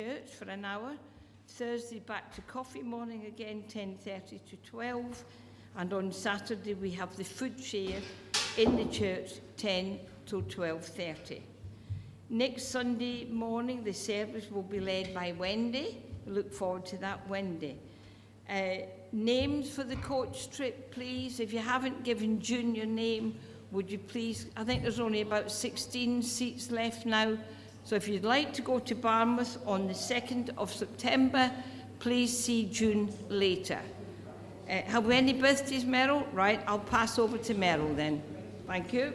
church for an hour. Thursday back to coffee morning again, 10:30 to 12. And on Saturday we have the food share in the church, 10 till 12:30. Next Sunday morning the service will be led by Wendy. We look forward to that, Wendy. Names for the coach trip, please. If you haven't given June your name, would you please? I think there's only about 16 seats left now. So if you'd like to go to Barmouth on the 2nd of September, please see June later. Have we any birthdays, Meryl? Right, I'll pass over to Meryl then. Thank you.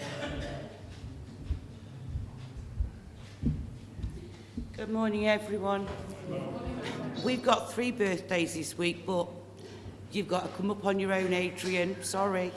Good morning, everyone. We've got 3 birthdays this week, but you've got to come up on your own, Adrian. Sorry.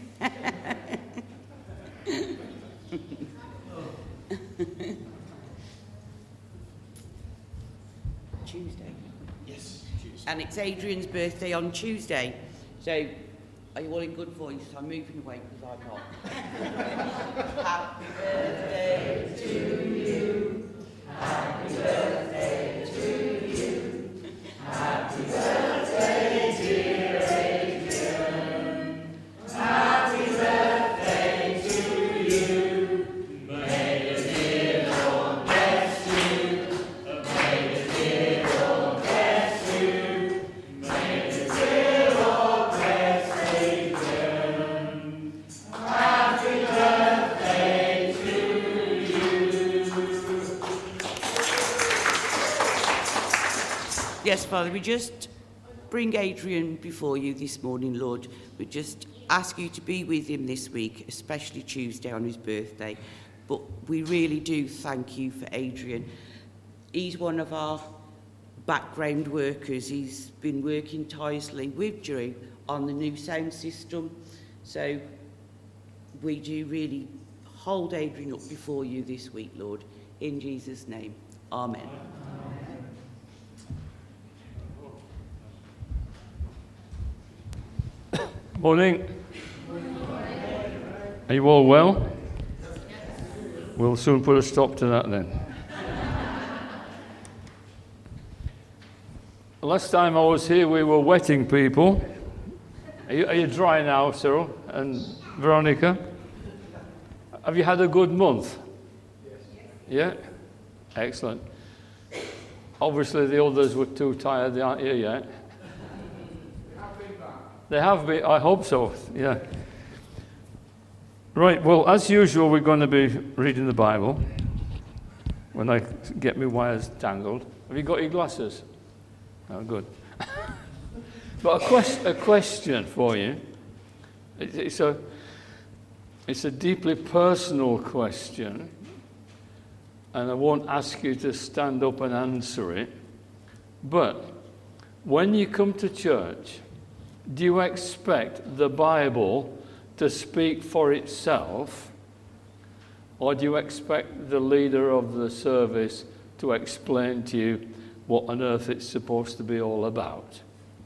Tuesday. Yes, Tuesday. And it's Adrian's birthday on Tuesday. So, are you all in good voice? I'm moving away because I'm not. Happy birthday to you. Happy birthday to you. Happy birthday, dear Adrian. Happy birthday to you. May the dear Lord bless you. May the dear Lord bless you. May the dear Lord bless Adrian. Happy birthday to you. Yes, Father, we just bring Adrian before you this morning, Lord. We just ask you to be with him this week, especially Tuesday on his birthday. But we really do thank you for Adrian. He's one of our background workers. He's been working tirelessly with Drew on the new sound system. So we do really hold Adrian up before you this week, Lord. In Jesus' name, amen. Morning. Are you all well? We'll soon put a stop to that then. Last time I was here, we were wetting people. Are you dry now, Cyril and Veronica? Have you had a good month? Yeah? Excellent. Obviously, the others were too tired. They aren't here yet. They have been, I hope so, yeah. Right, well, as usual, we're going to be reading the Bible when I get my wires tangled. Have you got your glasses? Oh, good. But a question for you. It's a deeply personal question, and I won't ask you to stand up and answer it. But when you come to church, do you expect the Bible to speak for itself, or do you expect the leader of the service to explain to you what on earth it's supposed to be all about?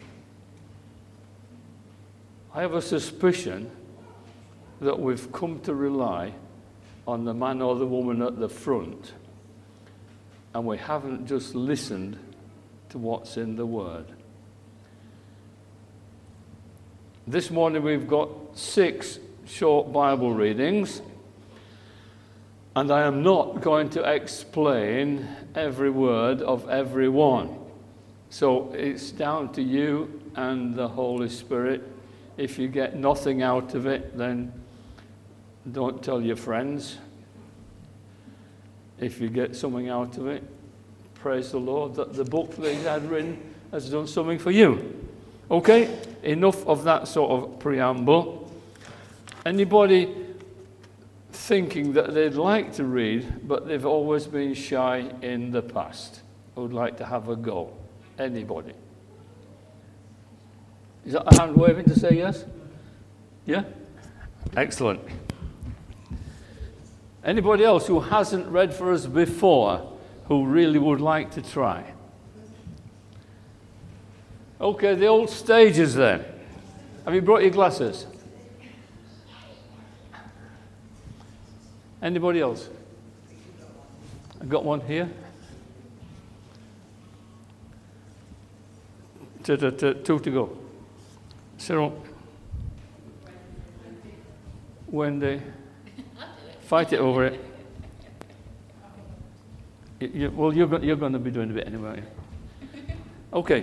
I have a suspicion that we've come to rely on the man or the woman at the front, and we haven't just listened to what's in the Word. This morning we've got 6 short Bible readings, and I am not going to explain every word of every one. So it's down to you and the Holy Spirit. If you get nothing out of it, then don't tell your friends. If you get something out of it, praise the Lord that the book that He's had written has done something for you. Okay, enough of that sort of preamble. Anybody thinking that they'd like to read, but they've always been shy in the past, who would like to have a go? Anybody? Is that a hand waving to say yes? Yeah? Excellent. Anybody else who hasn't read for us before, who really would like to try? Okay, the old stages then. Have you brought your glasses? Anybody else? I've got one here. Two to go. Cyril. Wendy. Fight it over it. Well, you're going to be doing a bit anyway. Okay.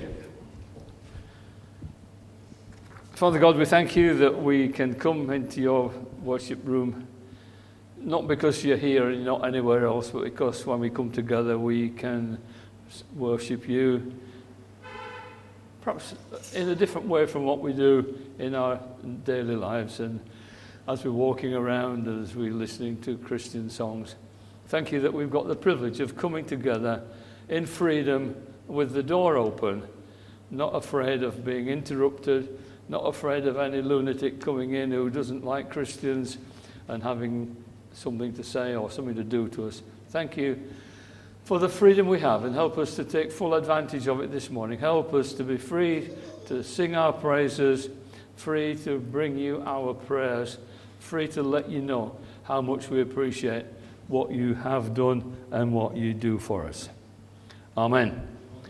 Father God, we thank you that we can come into your worship room, not because you're here and not anywhere else, but because when we come together we can worship you, perhaps in a different way from what we do in our daily lives, and as we're walking around, as we're listening to Christian songs. Thank you that we've got the privilege of coming together in freedom with the door open, not afraid of being interrupted, not afraid of any lunatic coming in who doesn't like Christians and having something to say or something to do to us. Thank you for the freedom we have, and help us to take full advantage of it this morning. Help us to be free to sing our praises, free to bring you our prayers, free to let you know how much we appreciate what you have done and what you do for us. Amen.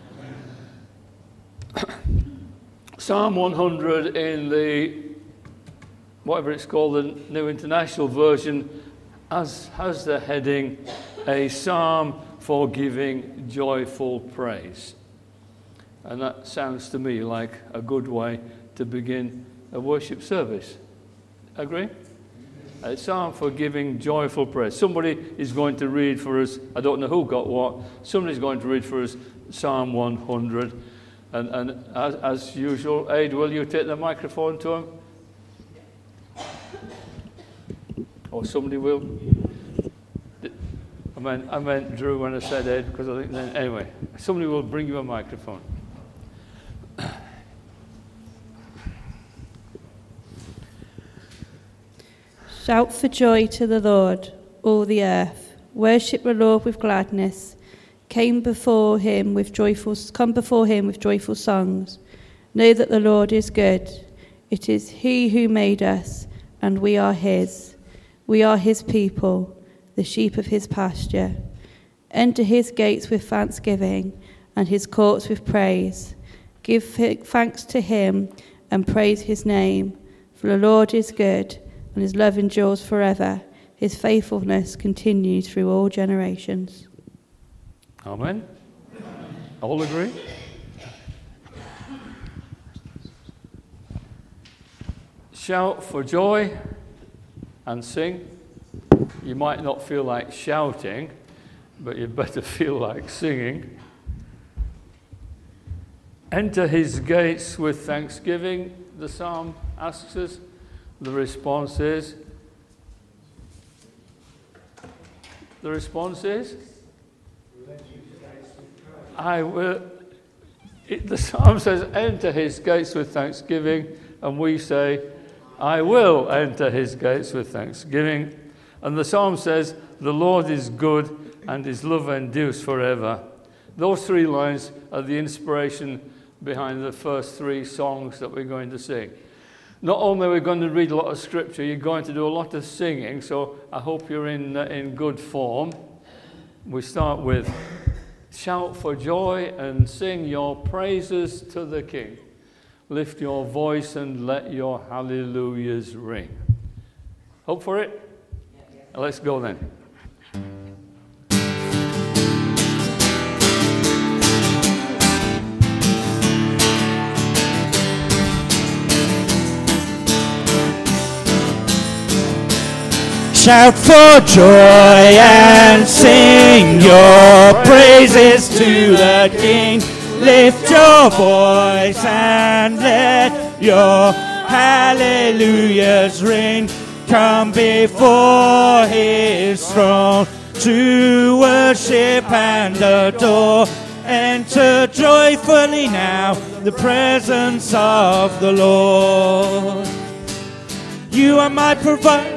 Psalm 100 in the, whatever it's called, the New International Version, has the heading, a psalm for giving joyful praise. And that sounds to me like a good way to begin a worship service. Agree? A psalm for giving joyful praise. Somebody is going to read for us, I don't know who got what, somebody's going to read for us Psalm 100. And as usual, Aid, will you take the microphone to him? Or somebody will? I meant Drew when I said Aid, because I think then, anyway, somebody will bring you a microphone. Shout for joy to the Lord, all the earth. Worship the Lord with gladness. Come before him with joyful songs. Know that the Lord is good. It is he who made us, and we are his. We are his people, the sheep of his pasture. Enter his gates with thanksgiving, and his courts with praise. Give thanks to him, and praise his name. For the Lord is good, and his love endures forever. His faithfulness continues through all generations. Amen. All agree? Shout for joy and sing. You might not feel like shouting, but you better feel like singing. Enter his gates with thanksgiving, the psalm asks us. The response is? I will. The psalm says, enter his gates with thanksgiving, and we say, I will enter his gates with thanksgiving. And the psalm says, the Lord is good, and his love endures forever. Those three lines are the inspiration behind the first three songs that we're going to sing. Not only are we going to read a lot of scripture, you're going to do a lot of singing, so I hope you're in good form. We start with shout for joy and sing your praises to the King. Lift your voice and let your hallelujahs ring. Hope for it? Let's go then. Shout for joy and sing your praises to the King. Lift your voice and let your hallelujahs ring. Come before his throne to worship and adore. Enter joyfully now the presence of the Lord. You are my provider.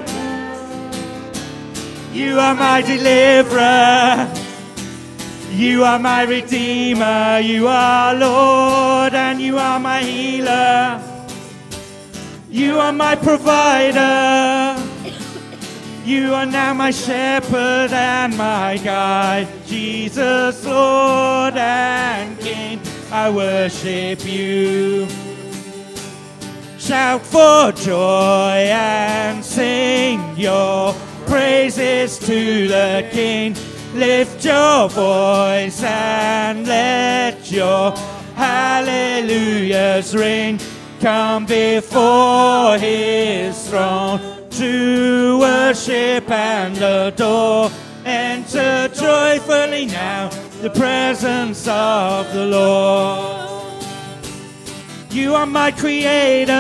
You are my deliverer. You are my redeemer. You are Lord and you are my healer. You are my provider. You are now my shepherd and my guide. Jesus, Lord and King. I worship you. Shout for joy and sing your praises to the King. Lift your voice and let your hallelujahs ring. Come before his throne to worship and adore. Enter joyfully now the presence of the Lord. You are my creator,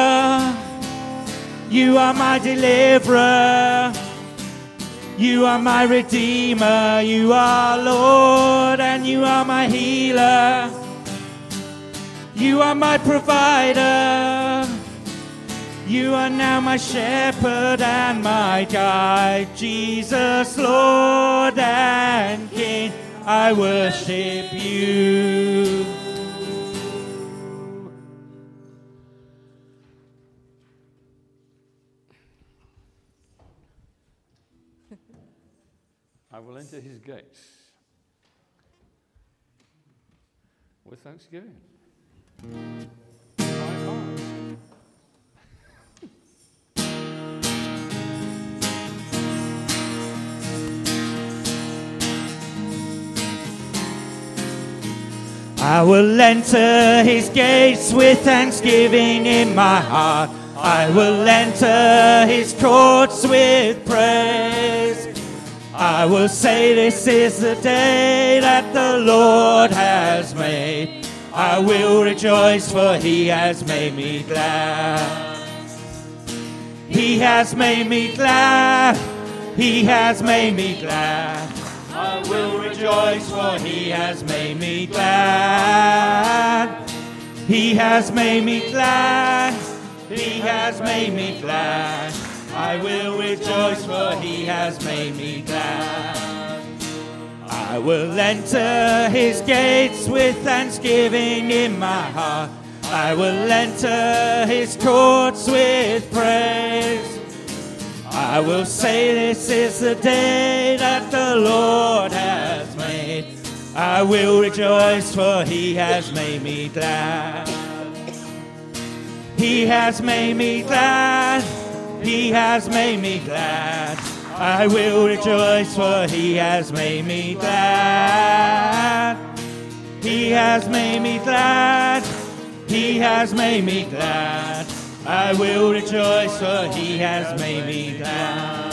you are my deliverer, you are my redeemer, you are Lord, and you are my healer. You are my provider, you are now my shepherd and my guide. Jesus, Lord and King, I worship you. I will enter his gates with thanksgiving. My heart. I will enter his gates with thanksgiving in my heart. I will enter his courts with praise. I will say this is the day that the Lord has made. I will rejoice, for he has made me glad. He has made me glad. He has made me glad. I will rejoice, for he has made me glad. He has made me glad. He has made me glad. I will rejoice, for he has made me glad. I will enter his gates with thanksgiving in my heart. I will enter his courts with praise. I will say this is the day that the Lord has made. I will rejoice, for he has made me glad. He has made me glad. He has made me glad. I will rejoice, for he has made me glad. He has made me glad. He has made me glad. I will rejoice, for he has made me glad.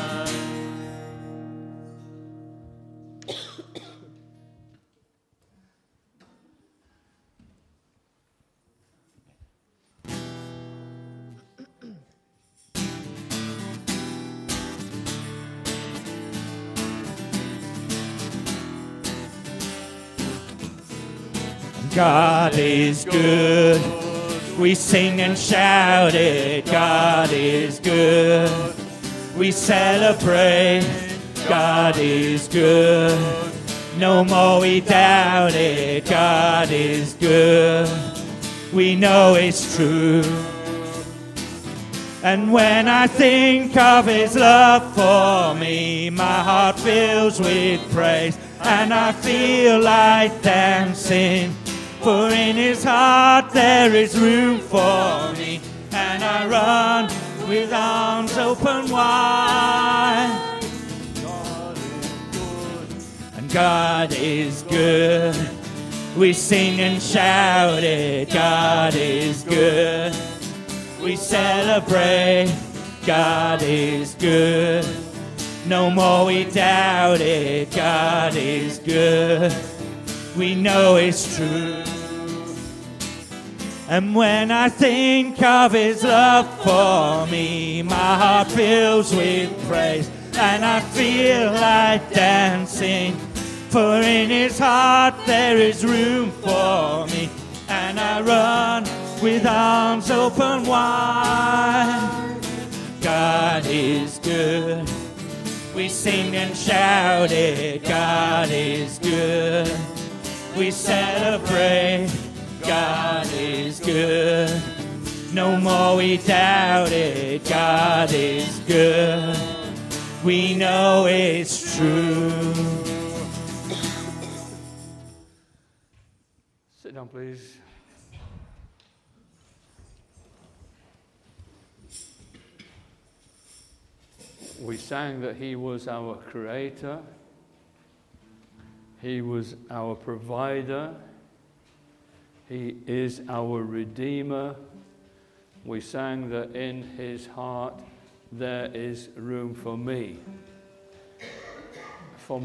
God is good. We sing and shout it. God is good. We celebrate. God is good. No more we doubt it. God is good. We know it's true. And when I think of his love for me, my heart fills with praise, and I feel like dancing. For in his heart there is room for me, and I run with arms open wide. God is good. And God is good. We sing and shout it. God is good. We celebrate. God is good. No more we doubt it. God is good. We know it's true. And when I think of his love for me, my heart fills with praise, and I feel like dancing. For in his heart there is room for me, and I run with arms open wide. God is good. We sing and shout it. God is good. We celebrate. God is good. No more we doubt it. God is good. We know it's true. Sit down, please. We sang that he was our creator, he was our provider, he is our redeemer. We sang that in his heart there is room for me, for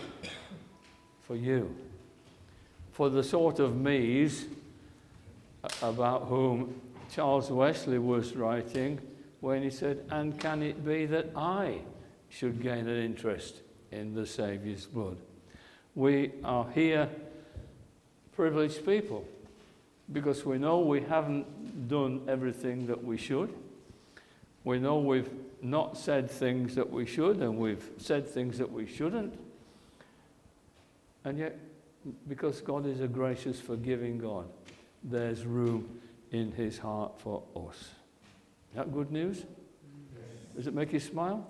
you, for the sort of me's about whom Charles Wesley was writing when he said, and can it be that I should gain an interest in the Saviour's blood? We are here privileged people because we know we haven't done everything that we should. We know we've not said things that we should, and we've said things that we shouldn't. And yet, because God is a gracious, forgiving God, there's room in his heart for us. Is that good news? Does it make you smile?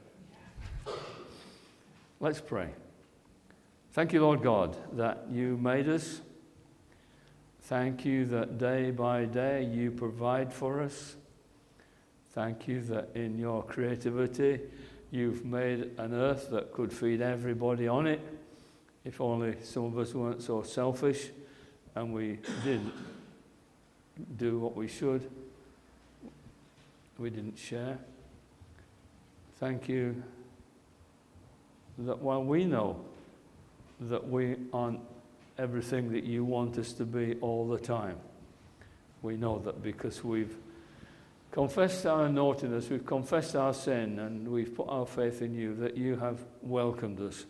Let's pray. Thank you, Lord God, that you made us. Thank you that day by day you provide for us. Thank you that in your creativity you've made an earth that could feed everybody on it, if only some of us weren't so selfish and we didn't do what we should. We didn't share. Thank you that while we know that we aren't everything that you want us to be all the time, we know that because we've confessed our naughtiness, we've confessed our sin, and we've put our faith in you, that you have welcomed us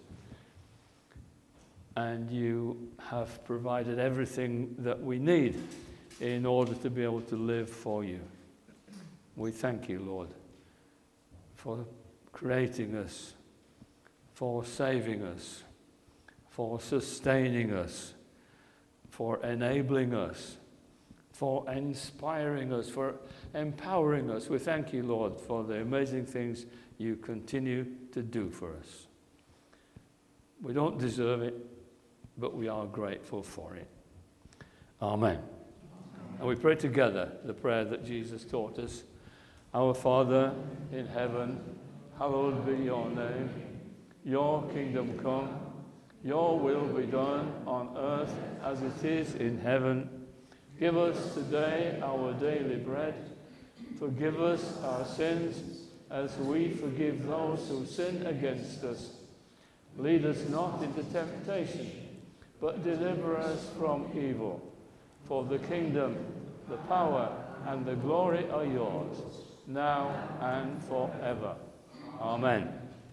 and you have provided everything that we need in order to be able to live for you. We thank you, Lord, for creating us, for saving us, for sustaining us, for enabling us, for inspiring us, for empowering us. We thank you, Lord, for the amazing things you continue to do for us. We don't deserve it, but we are grateful for it. Amen. And we pray together the prayer that Jesus taught us. Our Father in heaven, hallowed be your name. Your kingdom come, your will be done on earth as it is in heaven. Give us today our daily bread. Forgive us our sins as we forgive those who sin against us. Lead us not into temptation, but deliver us from evil. For the kingdom, the power, and the glory are yours, now and forever. Amen.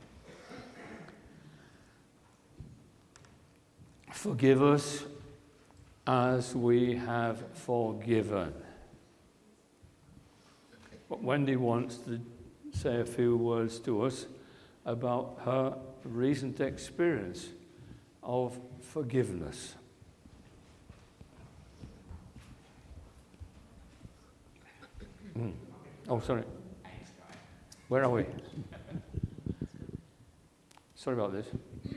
Forgive us as we have forgiven. But Wendy wants to say a few words to us about her recent experience of forgiveness. Oh, sorry. Where are we? Sorry about this.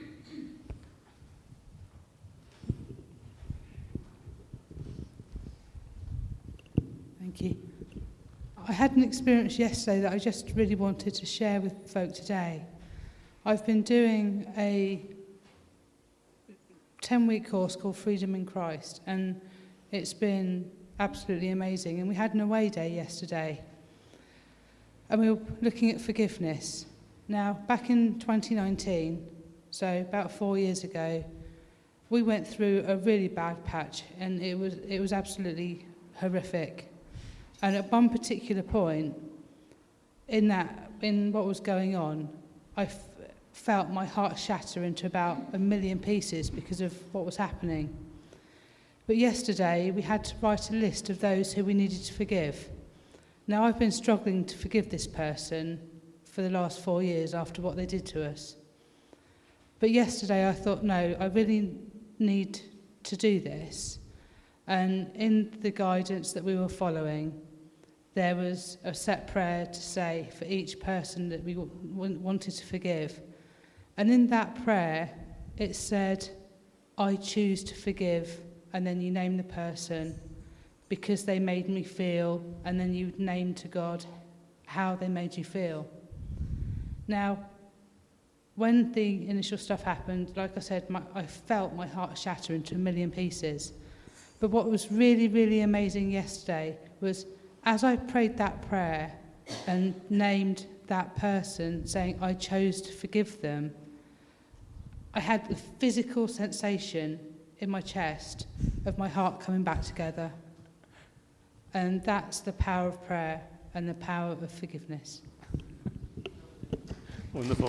Thank you. I had an experience yesterday that I just really wanted to share with folk today. I've been doing a 10-week course called Freedom in Christ, and it's been absolutely amazing. And we had an away day yesterday, and we were looking at forgiveness. Now, back in 2019, so about 4 years ago, we went through a really bad patch, and it was absolutely horrific. And at one particular point in what was going on, I felt my heart shatter into about 1 million pieces because of what was happening. But yesterday, we had to write a list of those who we needed to forgive. Now, I've been struggling to forgive this person for the last 4 years after what they did to us. But yesterday, I thought, no, I really need to do this. And in the guidance that we were following, there was a set prayer to say for each person that we wanted to forgive. And in that prayer, it said, I choose to forgive and then you name the person because they made me feel, and then you name to God how they made you feel. Now, when the initial stuff happened, like I said, I felt my heart shatter into a million pieces. But what was really, really amazing yesterday was as I prayed that prayer and named that person, saying I chose to forgive them, I had the physical sensation in my chest of my heart coming back together. And that's the power of prayer and the power of forgiveness. Wonderful.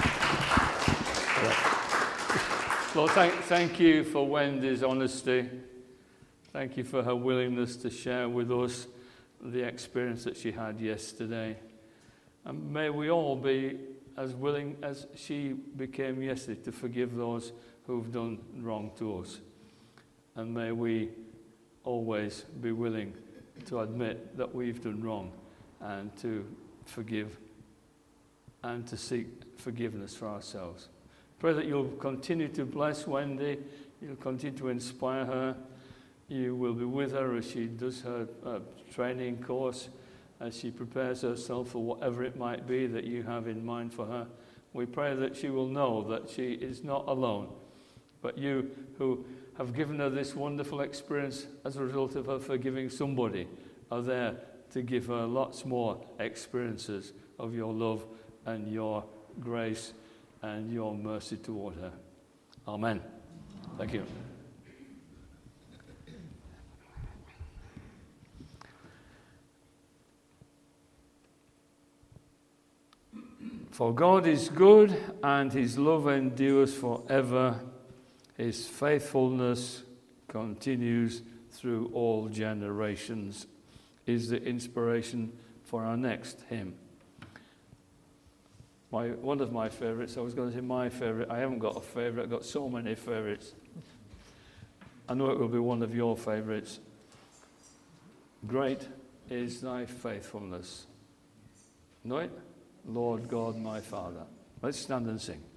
Well, thank you for Wendy's honesty. Thank you for her willingness to share with us the experience that she had yesterday. And may we all be as willing as she became yesterday to forgive those who've done wrong to us. And may we always be willing to admit that we've done wrong and to forgive and to seek forgiveness for ourselves. Pray that you'll continue to bless Wendy, you'll continue to inspire her, you will be with her as she does her training course, as she prepares herself for whatever it might be that you have in mind for her. We pray that she will know that she is not alone, but you who have given her this wonderful experience as a result of her forgiving somebody are there to give her lots more experiences of your love and your grace and your mercy toward her. Amen. Thank you. For God is good, and his love endures forever. His faithfulness continues through all generations, is the inspiration for our next hymn. One of my favourites, I was going to say my favourite. I haven't got a favourite, I've got so many favourites. I know it will be one of your favourites. Great is thy faithfulness. Know it? Lord God, my Father. Let's stand and sing.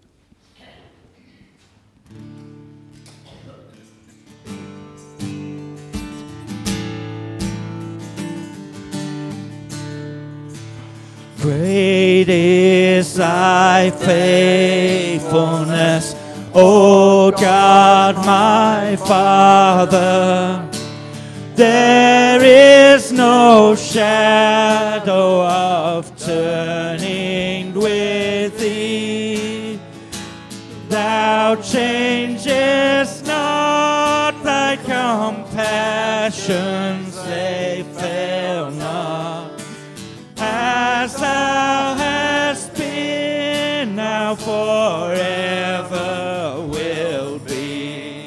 Great is thy faithfulness, O God, my Father. There is no shadow of turning with thee. Thou changest not, thy compassions, they fail not. As thou hast been, now forever will be.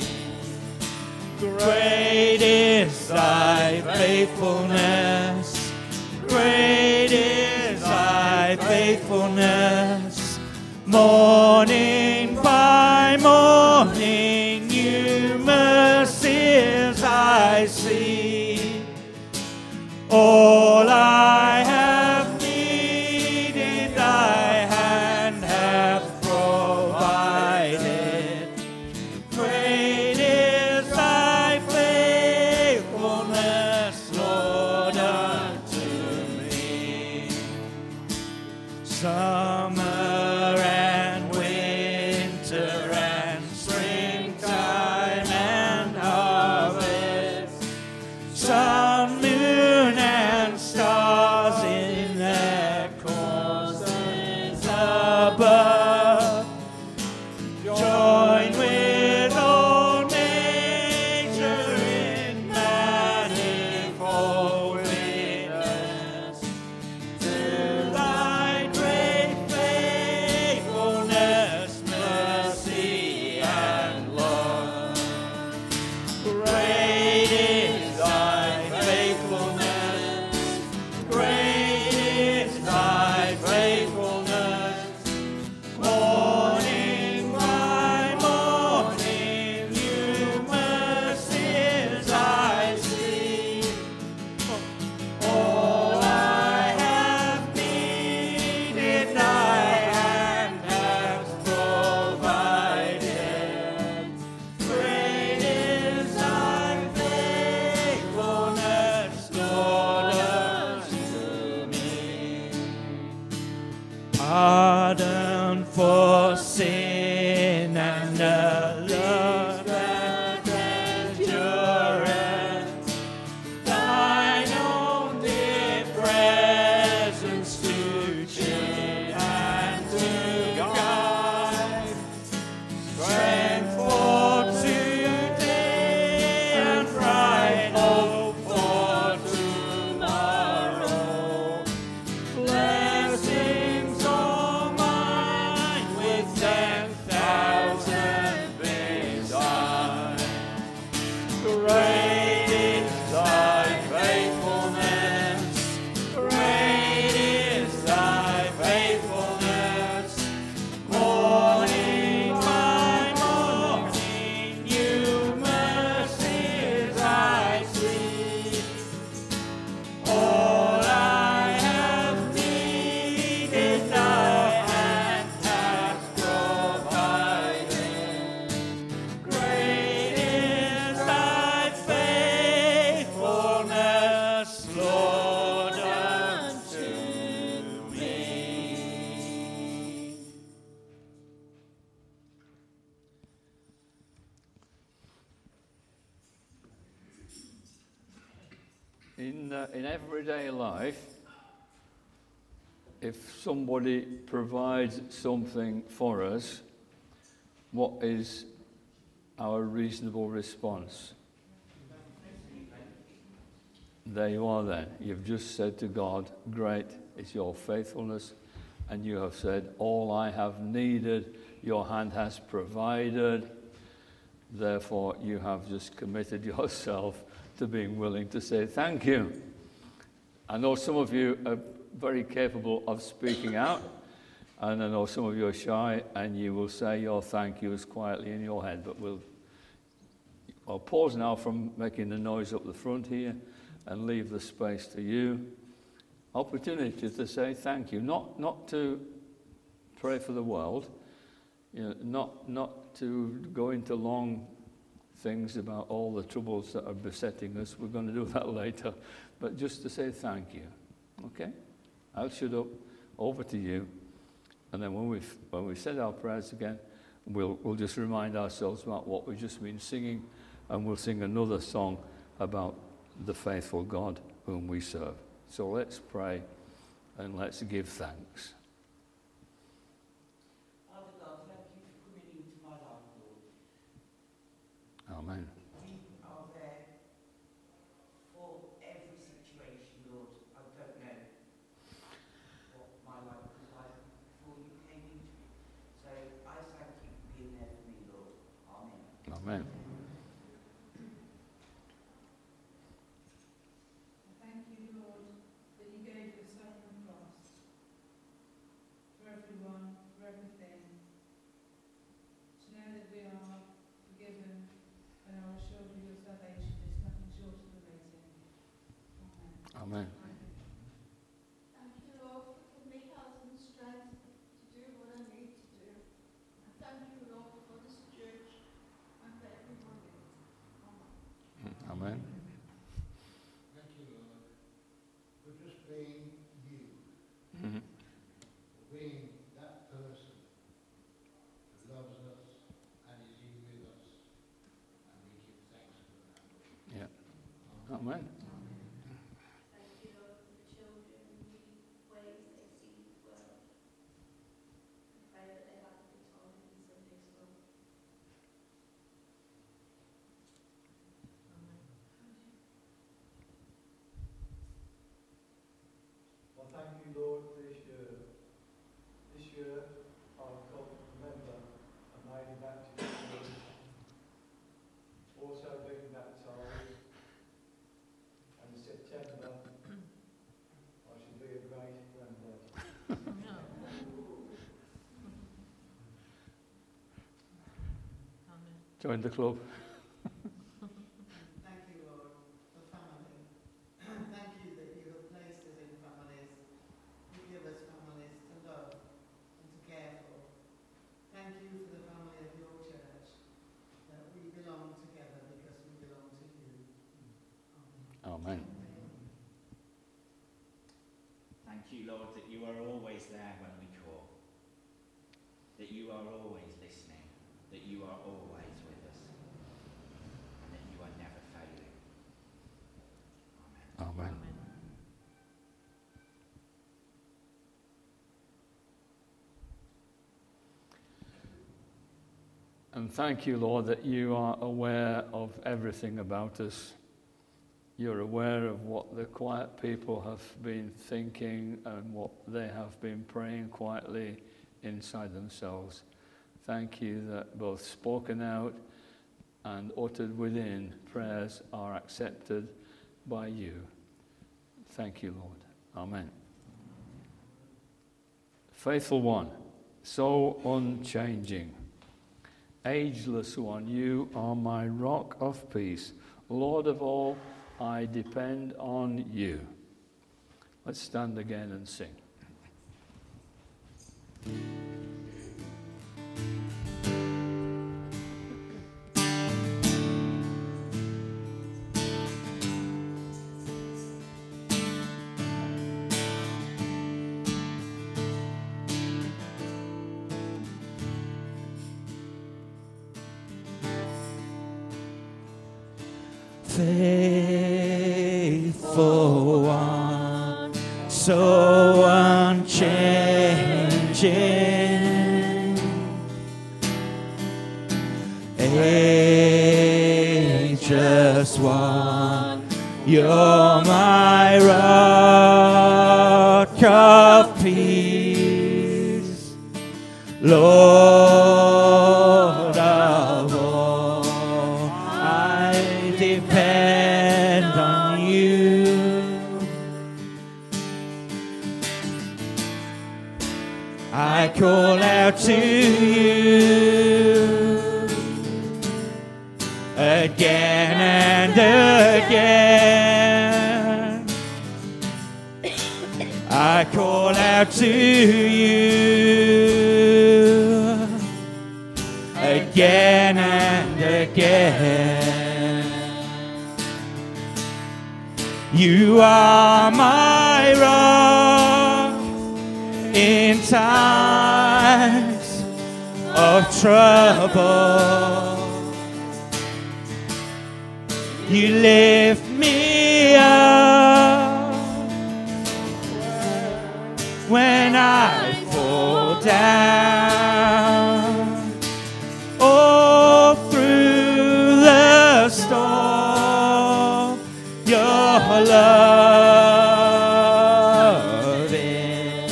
Great is thy faithfulness, great is thy faithfulness. Morning by morning, new mercies I see. All I have needed, thy hand hath provided. Great is thy faithfulness, Lord, unto me. Summer and winter and springtime and harvest, sun, moon, and stars in their courses above, join with all nature in manifold witness to thy great faithfulness, mercy, and love. Great is thy faithfulness, great is thy faithfulness. Morning by morning, new mercies I see. All I have needed, thy hand has provided. Great is thy Great is thy faithfulness. Great is thy faithfulness. Morning by morning, new mercies I see. All I have needed, thy hand has provided. Great is thy faithfulness, Lord, unto me. In everyday life, if somebody provides something for us, what is our reasonable response? There you are then. You've just said to God, great is your faithfulness. And you have said, all I have needed, your hand has provided. Therefore, you have just committed yourself to being willing to say thank you. I know some of you are very capable of speaking out, and I know some of you are shy, and you will say your thank yous quietly in your head, but I'll pause now from making the noise up the front here and leave the space to you. Opportunity to say thank you, not to pray for the world, not to go into long things about all the troubles that are besetting us. We're going to do that later, but just to say thank you. Okay? I'll shut up. Over to you. And then when we've said our prayers again, we'll just remind ourselves about what we've just been singing, and we'll sing another song about the faithful God whom we serve. So let's pray and let's give thanks. Father God, thank you for coming into my life, Lord. Amen. You are there for every situation, Lord. I don't know what my life was like before you came into it. So I thank you for being there for me, Lord. Amen. Amen. Thank you, Lord, that you gave your Son on the cross for everyone, for everything, to know that we are forgiven and are assured of your salvation is nothing short of amazing. Amen. Amen. Thank you, Lord, for giving me health and strength to do what I need to do. And thank you, Lord, for this church and for everyone in it. Amen. Amen. Thank you, Lord, for just being you, Mhm. for being that person who loves us and is in with us, and we give thanks for that, Lord. Yeah. Amen. Thank you, Lord, for the children and the ways they see the world. I pray that they have a good time in Sunday school. Well, thank you, Lord, for this year. This year, I've got to remember I made it back to you. Also being baptised. And in September, I shall be a great granddad. Join the club. Thank you, Lord, for family. Thank you that you have placed us in families. You give us families to love and to care for. Thank you for the family of your church, that we belong together because we belong to you. Amen. Amen. Thank you, Lord, that you are always there when we call, that you are always listening, that you are always with us, and that you are never failing. Amen. Amen. And thank you, Lord, that you are aware of everything about us. You're aware of what the quiet people have been thinking and what they have been praying quietly inside themselves. Thank you that both spoken out and uttered within prayers are accepted by you. Thank you, Lord. Amen. Faithful one, so unchanging, ageless one, you are my rock of peace. Lord of all, I depend on you. Let's stand again and sing. Faithful one, so unchanging, ageless one, you're my rock of peace, Lord of all, I depend on you. I call out to you again and again. I call out to you again and again. You are my rock in times of trouble. You lift me up when I fall down. Oh, through the storm, your love is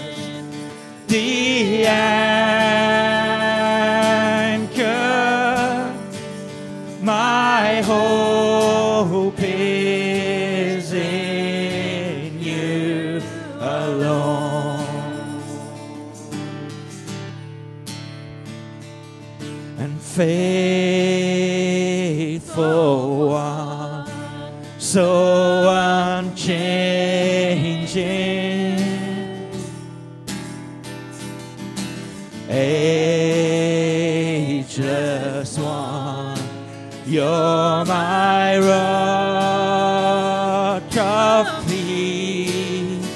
the anchor. My hope is in you alone. And faithful one, so unchanging, ageless one, you're my rock of peace,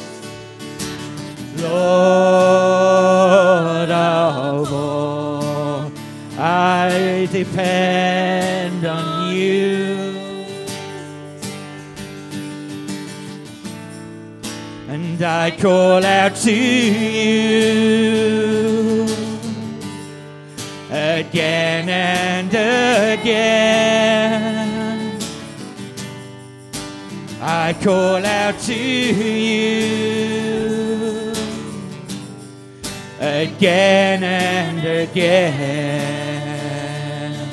Lord of all, I depend on you. And I call out to you again and again. I call out to you again and again.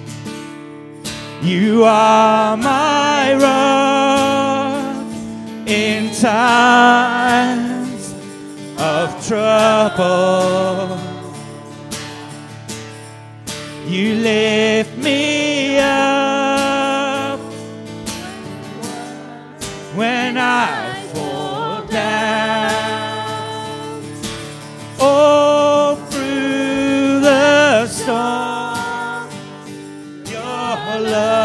You are my rock in times of trouble. You lift me up when I fall down. Oh, through the storm, your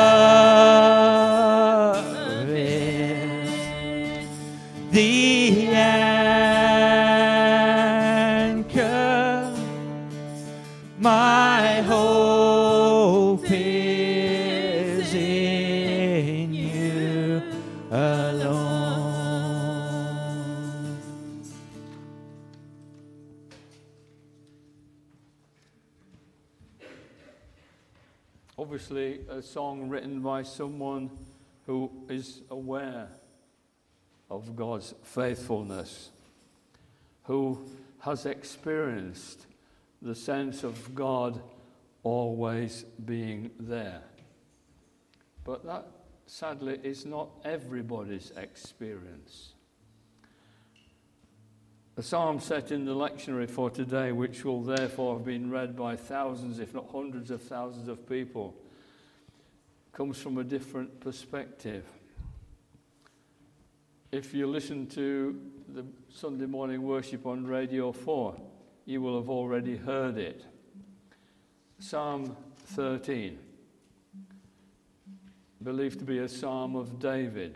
love is the anchor. My hope is in you alone. Obviously, a song written by someone who is aware of God's faithfulness, who has experienced the sense of God always being there. But that, sadly, is not everybody's experience. The psalm set in the lectionary for today, which will therefore have been read by thousands, if not hundreds of thousands of people, comes from a different perspective. If you listen to the Sunday morning worship on Radio 4, you will have already heard it. Psalm 13, believed to be a psalm of David.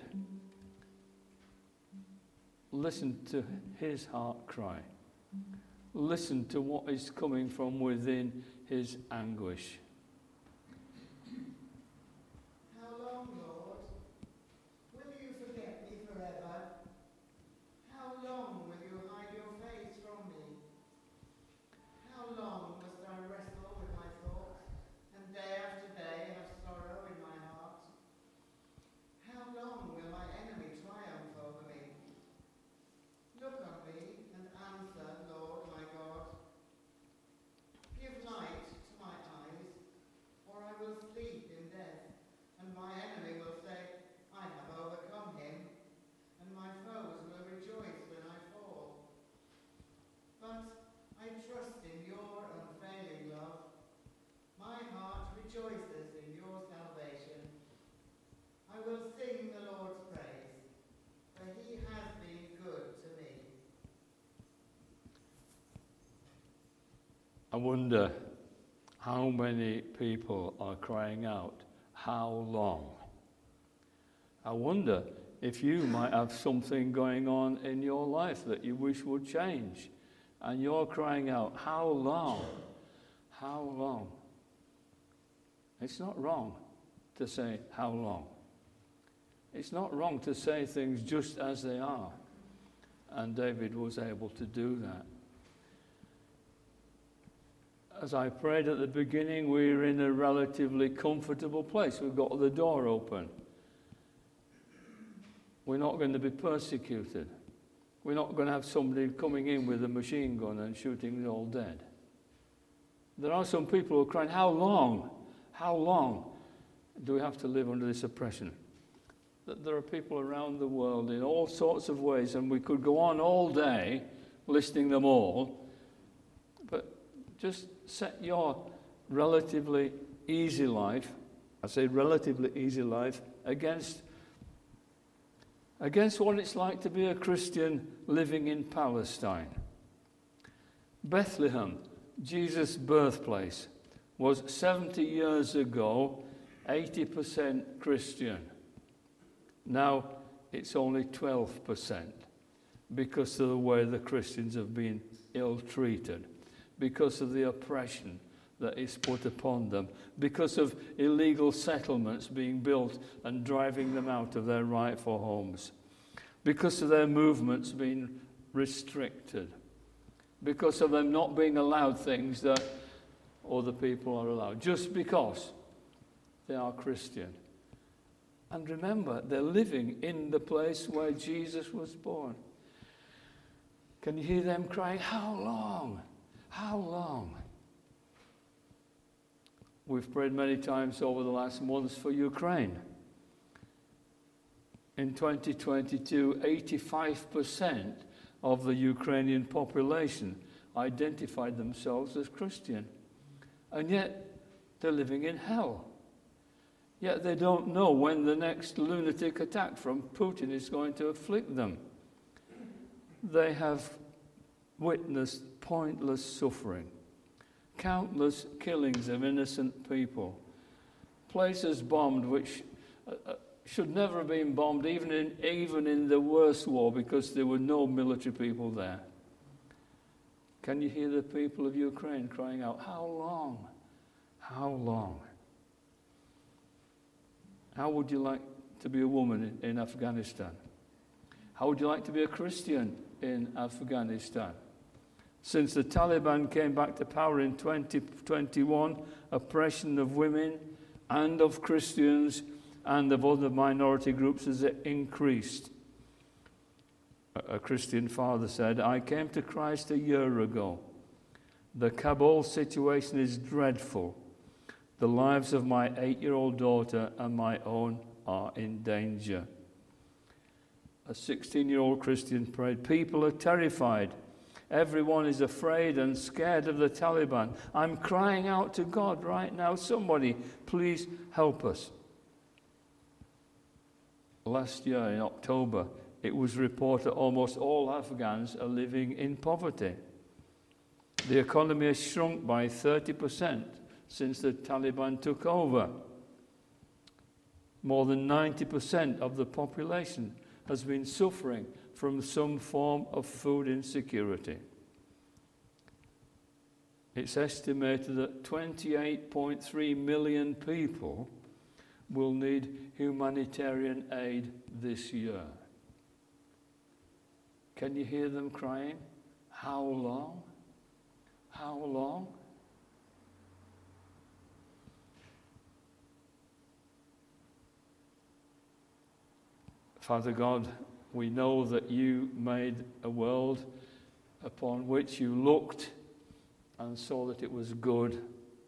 Listen to his heart cry. Listen to what is coming from within his anguish. How long, Lord, will you forget me forever? How long will you hide your face from me? How long must I wrestle with my thoughts, and day after day have sorrow in my heart? How long will my enemy triumph over me? Look on me and answer, Lord my God. Give light to my eyes, or I will sleep in death, and my enemy will say, I have overcome him, and my foes will rejoice when I fall. But I trust in your unfailing love. My heart rejoices in your salvation. I will sing the Lord's praise, for he has been good to me. I wonder how many people are crying out, how long? I wonder if you might have something going on in your life that you wish would change, and you're crying out, how long? How long? It's not wrong to say, how long? It's not wrong to say things just as they are, and David was able to do that. As I prayed at the beginning, we're in a relatively comfortable place. We've got the door open. We're not going to be persecuted. We're not going to have somebody coming in with a machine gun and shooting us all dead. There are some people who are crying, how long? How long do we have to live under this oppression? That there are people around the world in all sorts of ways, and we could go on all day listing them all, but just set your relatively easy life, I say relatively easy life, against what it's like to be a Christian living in Palestine. Bethlehem, Jesus' birthplace, was 70 years ago 80% Christian. Now it's only 12% because of the way the Christians have been ill-treated, because of the oppression that is put upon them, because of illegal settlements being built and driving them out of their rightful homes, because of their movements being restricted, because of them not being allowed things that other people are allowed, just because they are Christian. And remember, they're living in the place where Jesus was born. Can you hear them crying, how long? How long? We've prayed many times over the last months for Ukraine. In 2022, 85% of the Ukrainian population identified themselves as Christian. And yet, they're living in hell. Yet they don't know when the next lunatic attack from Putin is going to afflict them. They have witnessed pointless suffering, countless killings of innocent people, places bombed which should never have been bombed, even in the worst war, because there were no military people there. Can you hear the people of Ukraine crying out, how long? How long? How would you like to be a woman in Afghanistan? How would you like to be a Christian in Afghanistan? Since the Taliban came back to power in 2021, oppression of women and of Christians and of other minority groups has increased. A Christian father said, I came to Christ a year ago. The Kabul situation is dreadful. The lives of my 8-year-old daughter and my own are in danger. A 16-year-old Christian prayed, people are terrified. Everyone is afraid and scared of the Taliban. I'm crying out to God right now. Somebody, please help us. Last year in October, it was reported almost all Afghans are living in poverty. The economy has shrunk by 30% since the Taliban took over. More than 90% of the population has been suffering from some form of food insecurity. It's estimated that 28.3 million people will need humanitarian aid this year. Can you hear them crying? How long? How long? Father God, we know that you made a world upon which you looked and saw that it was good.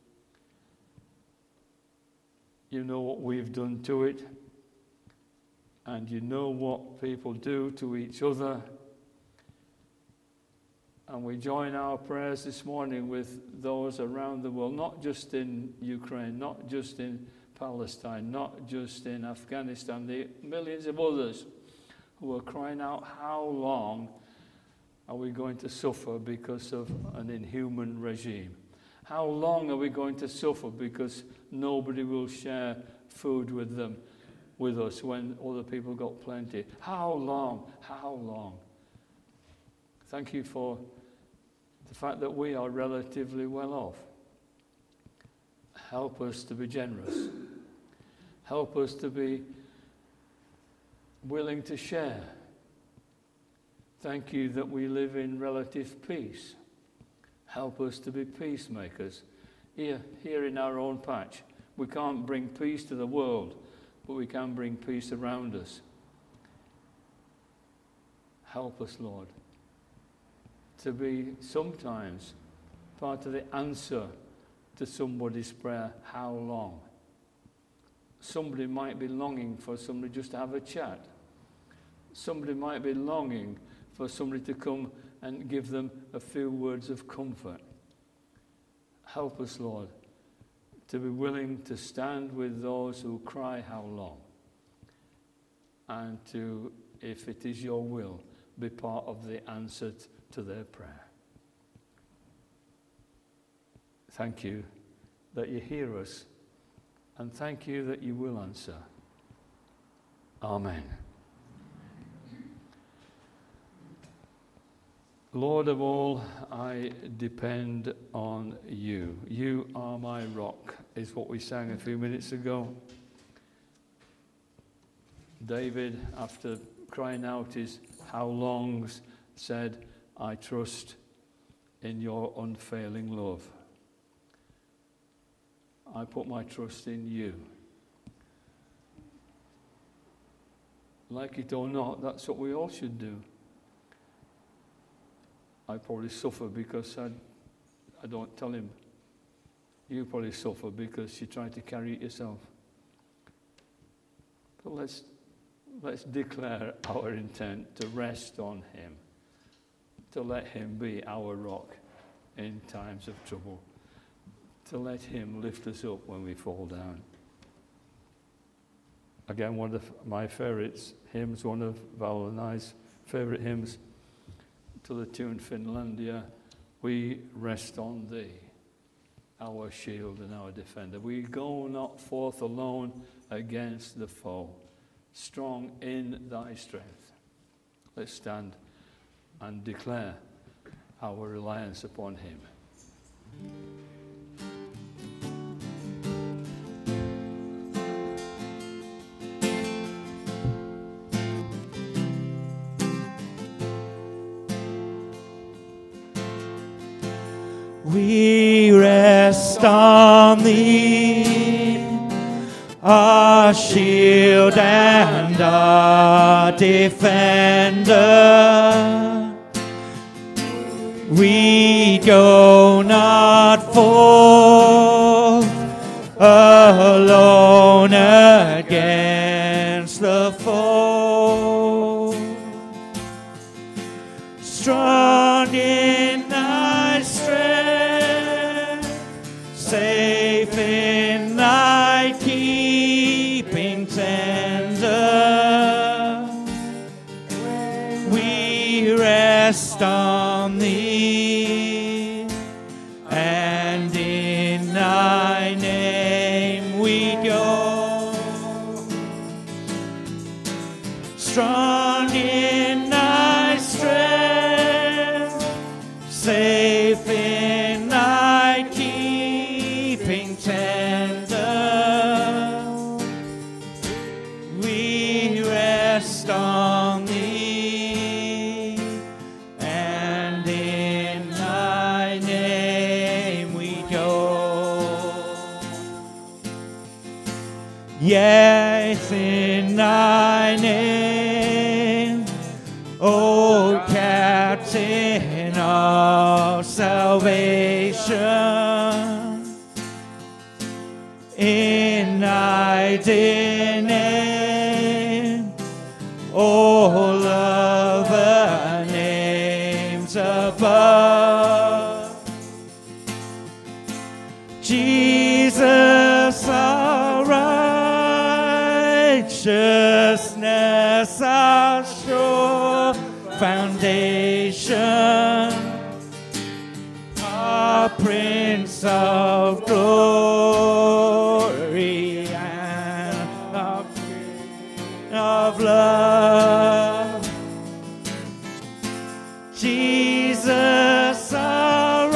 You know what we've done to it, and you know what people do to each other. And we join our prayers this morning with those around the world, not just in Ukraine, not just in Palestine, not just in Afghanistan, the millions of others who are crying out, how long are we going to suffer because of an inhuman regime? How long are we going to suffer because nobody will share food with them, with us when other people got plenty? How long? How long? Thank you for the fact that we are relatively well off. Help us to be generous. Help us to be willing to share. Thank you that we live in relative peace. Help us to be peacemakers. Here in our own patch, we can't bring peace to the world, but we can bring peace around us. Help us, Lord, to be sometimes part of the answer to somebody's prayer, how long? Somebody might be longing for somebody just to have a chat. Somebody might be longing for somebody to come and give them a few words of comfort. Help us, Lord, to be willing to stand with those who cry, how long? And to, if it is your will, be part of the answer to their prayer. Thank you that you hear us, and thank you that you will answer. Amen. Lord of all, I depend on you. You are my rock, is what we sang a few minutes ago. David, after crying out his how longs, said, I trust in your unfailing love. I put my trust in you. Like it or not, that's what we all should do. I probably suffer because I don't tell him. You probably suffer because you try to carry it yourself. But let's declare our intent to rest on him, to let him be our rock in times of trouble, to let him lift us up when we fall down. Again, one of my favourite hymns, one of Val and I's favourite hymns, to the tune Finlandia, we rest on thee, our shield and our defender. We go not forth alone against the foe, strong in thy strength. Let's stand and declare our reliance upon him. We rest on thee, our shield and our defender. We go not forth against the foe. Strong in thy strength, safe in thy keeping tender, we rest on thee, and in thy name we go. Strong in thy strength, safe in thy keeping tender, we rest on thee, and in thy name we go. Yes, in thy name, O Captain of salvation, in thy dear name, all other names above. Jesus, our righteousness, our sure foundation, our Prince of glory and our King of love. Jesus, our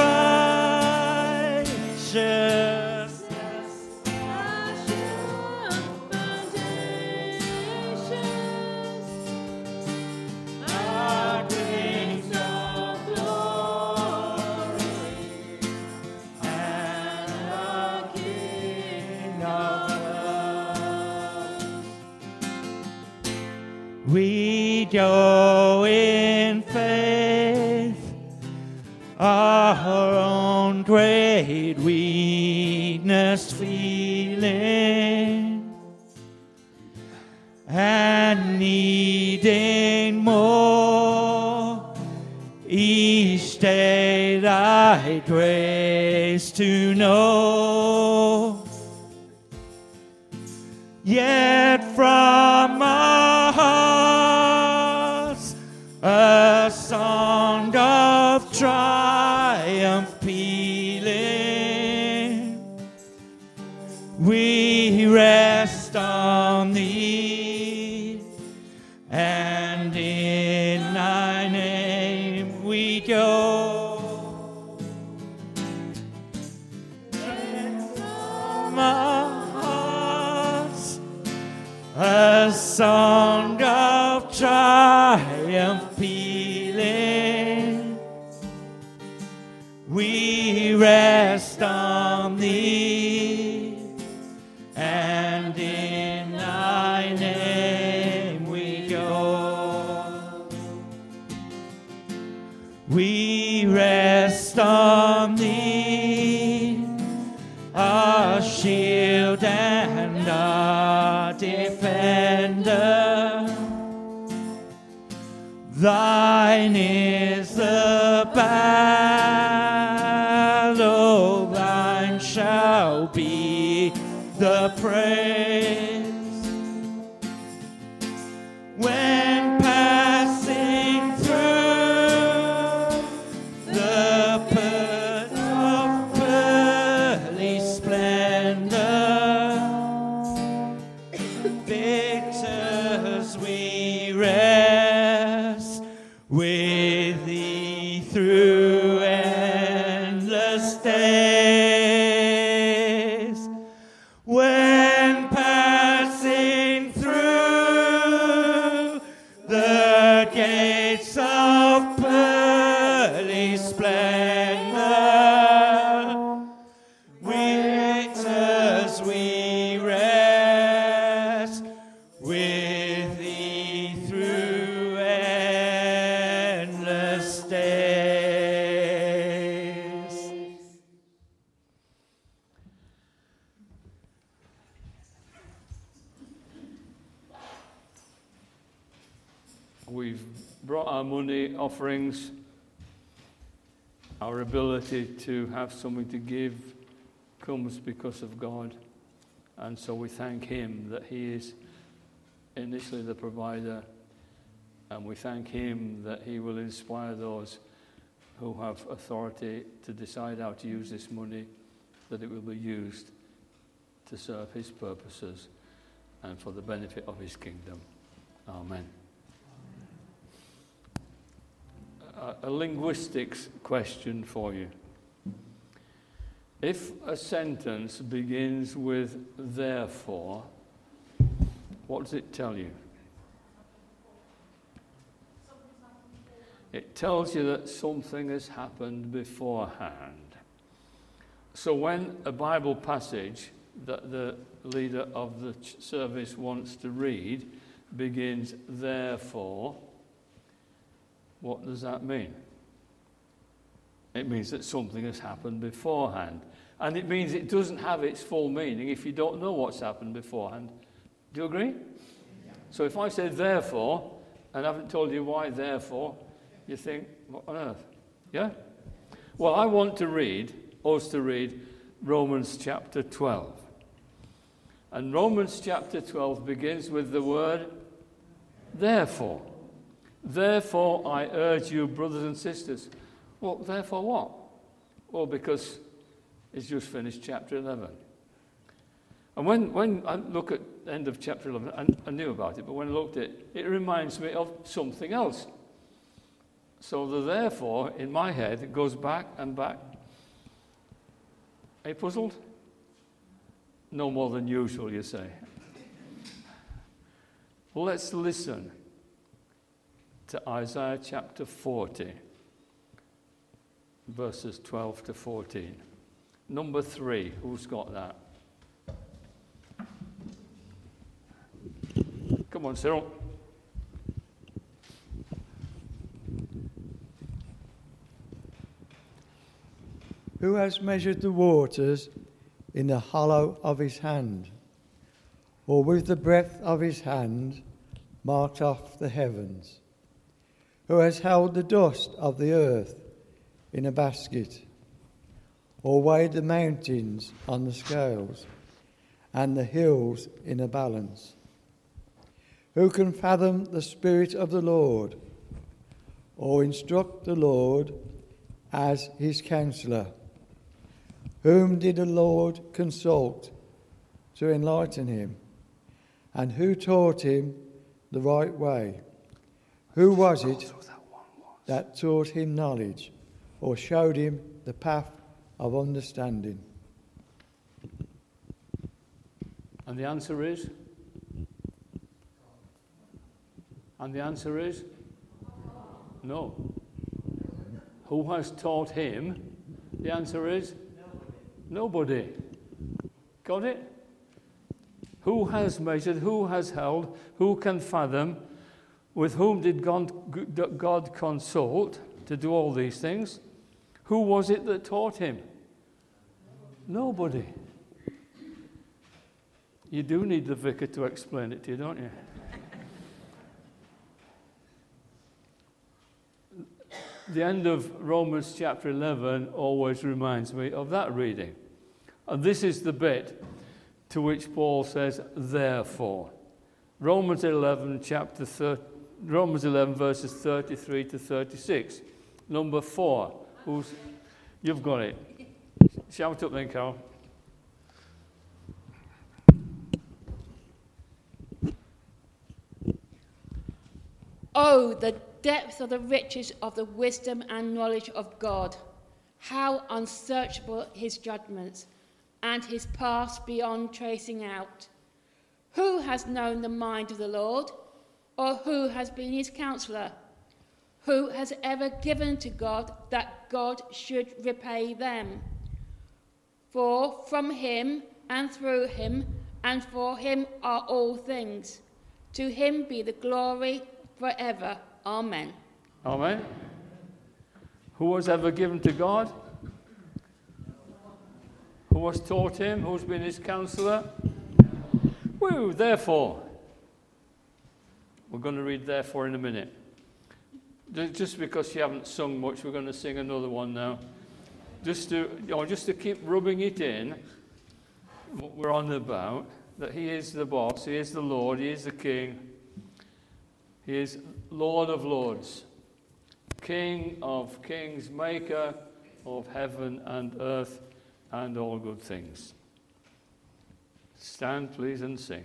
righteousness, our Prince of glory and our King of love. We go in faith, our own great weakness feeling, and needing more each day thy grace to know. Yet from our hearts a song of triumph pealing, we rest on thee, and in thy name we go. Yet from our hearts a song of triumph pealing, we rest on thee, and in thy name we go. We rest on thee, our shield and our defender. Thine is the battle, thine shall be the praise. When passing through the pit of pearly splendor, victors we rest with thee through endless days. When passing through the gates of pearly splendor, victors we rest with thee through endless days. we've brought our money offerings, our ability to have something to give comes because of God. And so we thank him that he is initially the provider, and we thank him that he will inspire those who have authority to decide how to use this money, that it will be used to serve his purposes and for the benefit of his kingdom. Amen. A linguistics question for you. If a sentence begins with therefore, what does it tell you? It tells you that something has happened beforehand. So when a Bible passage that the leader of the service wants to read begins therefore, what does that mean? It means that something has happened beforehand. And it means it doesn't have its full meaning if you don't know what's happened beforehand. Do you agree? Yeah. So if I say therefore, and I haven't told you why therefore, you think, what on earth? Yeah? Well, I want to read Romans chapter 12. And Romans chapter 12 begins with the word therefore. Therefore, I urge you, brothers and sisters. Well, therefore what? Well, because it's just finished chapter 11. And when I look at the end of chapter 11, I knew about it, but when I looked at it, it reminds me of something else. So the therefore, in my head, it goes back and back. Are you puzzled? No more than usual, you say. Well, let's listen to Isaiah chapter 40, verses 12 to 14. Number 3, who's got that? Come on, Cyril. Who has measured the waters in the hollow of his hand, or with the breadth of his hand marked off the heavens? Who has held the dust of the earth in a basket, or weighed the mountains on the scales, and the hills in a balance? Who can fathom the Spirit of the Lord, or instruct the Lord as his counselor? Whom did the Lord consult to enlighten him? And who taught him the right way? Who was it that taught him knowledge, or showed him the path of understanding? And the answer is? And the answer is? No. Who has taught him? The answer is? Nobody. Got it? Who has measured? Who has held? Who can fathom? With whom did God consult to do all these things? Who was it that taught him? Nobody. You do need the vicar to explain it to you, don't you? The end of Romans chapter 11 always reminds me of that reading. And this is the bit to which Paul says, therefore. Romans 11 verses 33 to 36. Number 4. You've got it. Shout up then, Carol. Oh, the depth of the riches of the wisdom and knowledge of God. How unsearchable his judgments, and his paths beyond tracing out. Who has known the mind of the Lord, or who has been his counselor? Who has ever given to God that God should repay them? For from him and through him and for him are all things. To him be the glory forever. Amen. Amen. Who has ever given to God? Who has taught him? Who's been his counselor? Woo, therefore. We're going to read therefore in a minute. Just because you haven't sung much, we're going to sing another one now. Just to keep rubbing it in, what we're on about, that he is the boss, he is the Lord, he is the King, he is Lord of Lords, King of kings, maker of heaven and earth and all good things. Stand, please, and sing.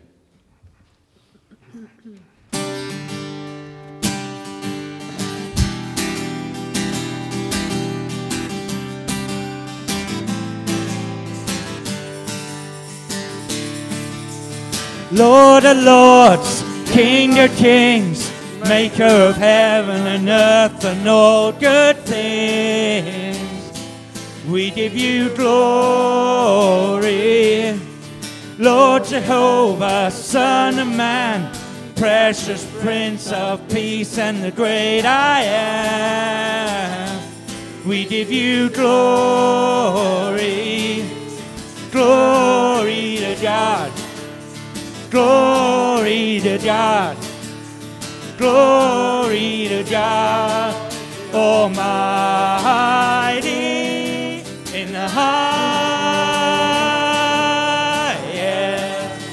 Lord of lords, King of kings, maker of heaven and earth and all good things. We give you glory. Lord Jehovah, Son of Man, precious Prince of Peace and the great I am. We give you glory. Glory to God. Glory to God. Glory to God Almighty in the highest.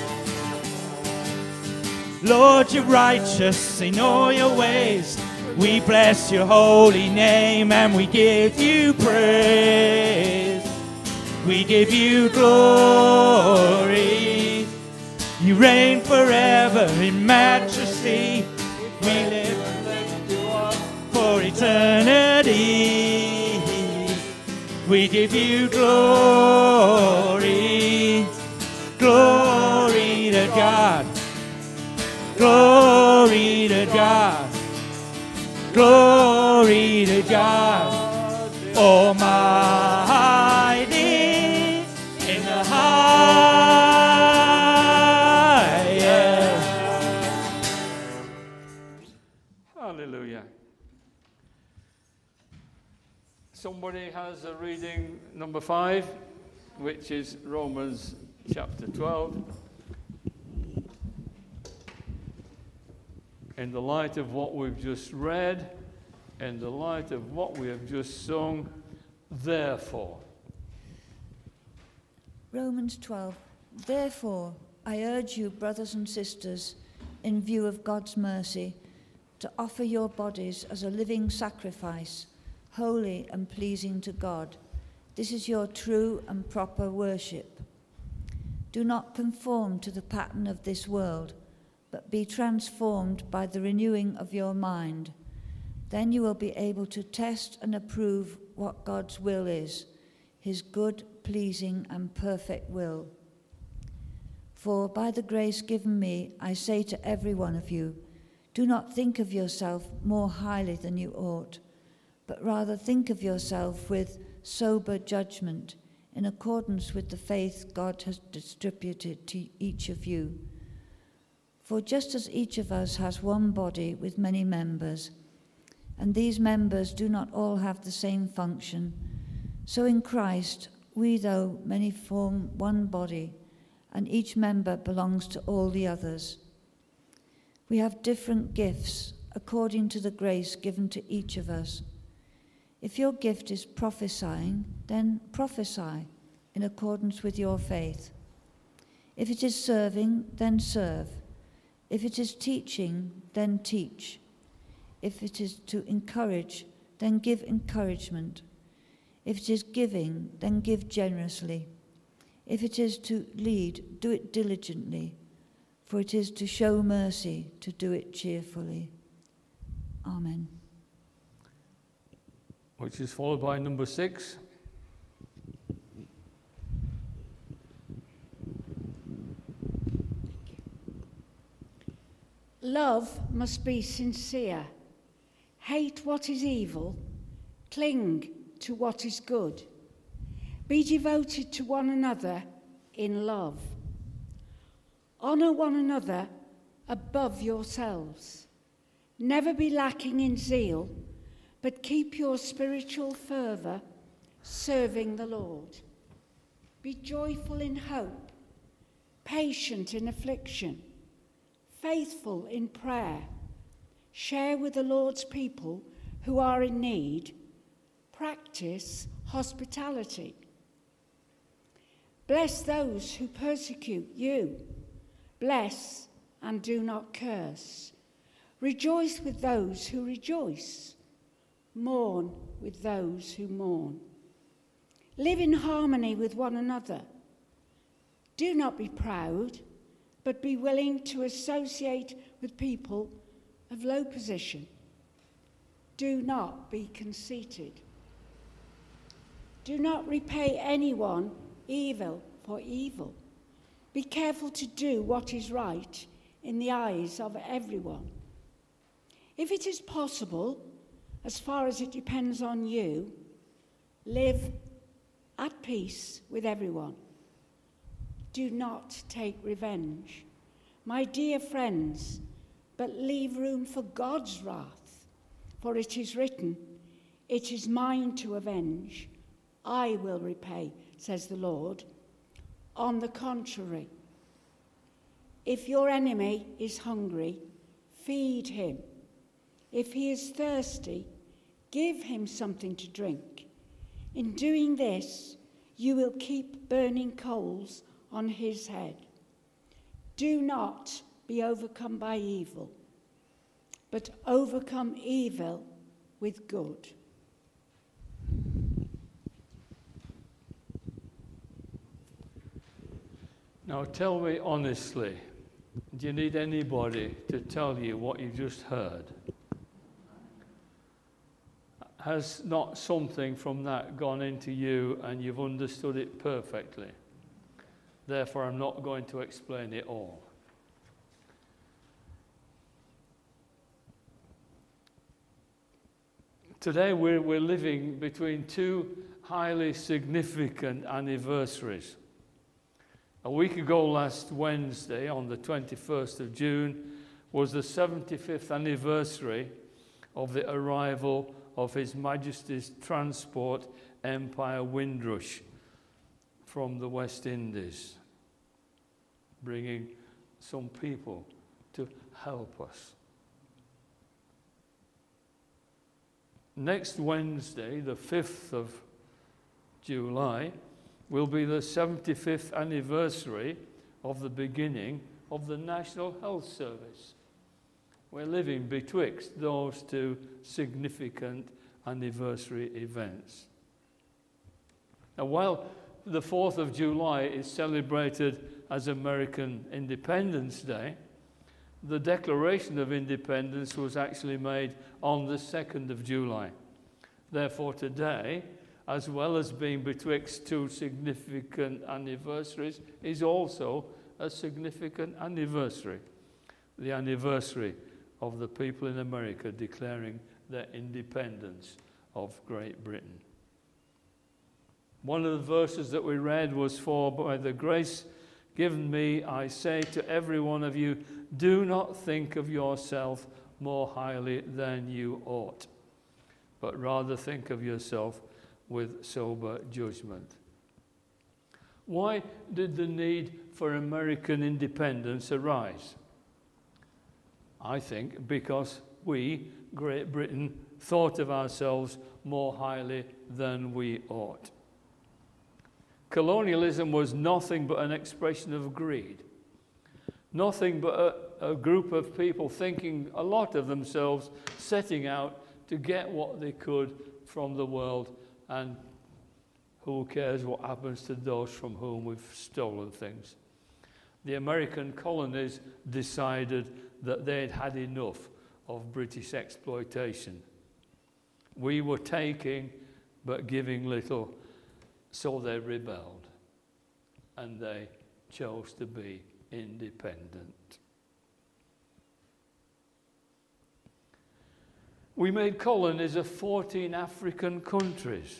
Lord, you're righteous in all your ways. We bless your holy name and we give you praise. We give you glory. You reign forever in majesty. We live and live to us for eternity. We give you glory. Glory to God. Glory to God. Glory to God Almighty in the highest. Hallelujah. Somebody has a reading number 5, which is Romans chapter 12. In the light of what we've just read, in the light of what we have just sung, therefore. Romans 12. Therefore, I urge you, brothers and sisters, in view of God's mercy, to offer your bodies as a living sacrifice, holy and pleasing to God. This is your true and proper worship. Do not conform to the pattern of this world, but be transformed by the renewing of your mind. Then you will be able to test and approve what God's will is, his good, pleasing, and perfect will. For by the grace given me, I say to every one of you, do not think of yourself more highly than you ought, but rather think of yourself with sober judgment, in accordance with the faith God has distributed to each of you. For just as each of us has one body with many members, and these members do not all have the same function, so in Christ we, though many, form one body, and each member belongs to all the others. We have different gifts according to the grace given to each of us. If your gift is prophesying, then prophesy in accordance with your faith. If it is serving, then serve. If it is teaching, then teach. If it is to encourage, then give encouragement. If it is giving, then give generously. If it is to lead, do it diligently. For it is to show mercy, to do it cheerfully. Amen. Which is followed by number 6. Love must be sincere. Hate what is evil. Cling to what is good. Be devoted to one another in love. Honour one another above yourselves. Never be lacking in zeal, but keep your spiritual fervour serving the Lord. Be joyful in hope, patient in affliction, faithful in prayer. Share with the Lord's people who are in need, practice hospitality. Bless those who persecute you. Bless and do not curse. Rejoice with those who rejoice. Mourn with those who mourn. Live in harmony with one another. Do not be proud, but be willing to associate with people of low position. Do not be conceited. Do not repay anyone evil for evil. Be careful to do what is right in the eyes of everyone. If it is possible, as far as it depends on you, live at peace with everyone. Do not take revenge, my dear friends, but leave room for God's wrath. For it is written, "It is mine to avenge. I will repay," says the Lord. On the contrary, if your enemy is hungry, feed him. If he is thirsty, give him something to drink. In doing this, you will keep burning coals on his head. Do not be overcome by evil, but overcome evil with good. Now tell me honestly, do you need anybody to tell you what you just heard? Has not something from that gone into you and you've understood it perfectly? Therefore, I'm not going to explain it all. Today we're living between two highly significant anniversaries. A week ago last Wednesday, on the 21st of June, was the 75th anniversary of the arrival of His Majesty's Transport Empire Windrush from the West Indies, bringing some people to help us. Next Wednesday, the 5th of July, will be the 75th anniversary of the beginning of the National Health Service. We're living betwixt those two significant anniversary events. Now, while the 4th of July is celebrated as American Independence Day, the Declaration of Independence was actually made on the 2nd of July. Therefore, today, as well as being betwixt two significant anniversaries, is also a significant anniversary. The anniversary of the people in America declaring their independence of Great Britain. One of the verses that we read was, "For by the grace given me, I say to every one of you, do not think of yourself more highly than you ought, but rather think of yourself with sober judgment." Why did the need for American independence arise? I think because we, Great Britain, thought of ourselves more highly than we ought. Colonialism was nothing but an expression of greed. Nothing but a group of people thinking a lot of themselves, setting out to get what they could from the world, and who cares what happens to those from whom we've stolen things. The American colonies decided that they'd had enough of British exploitation. We were taking but giving little, so they rebelled and they chose to be independent. We made colonies of 14 African countries.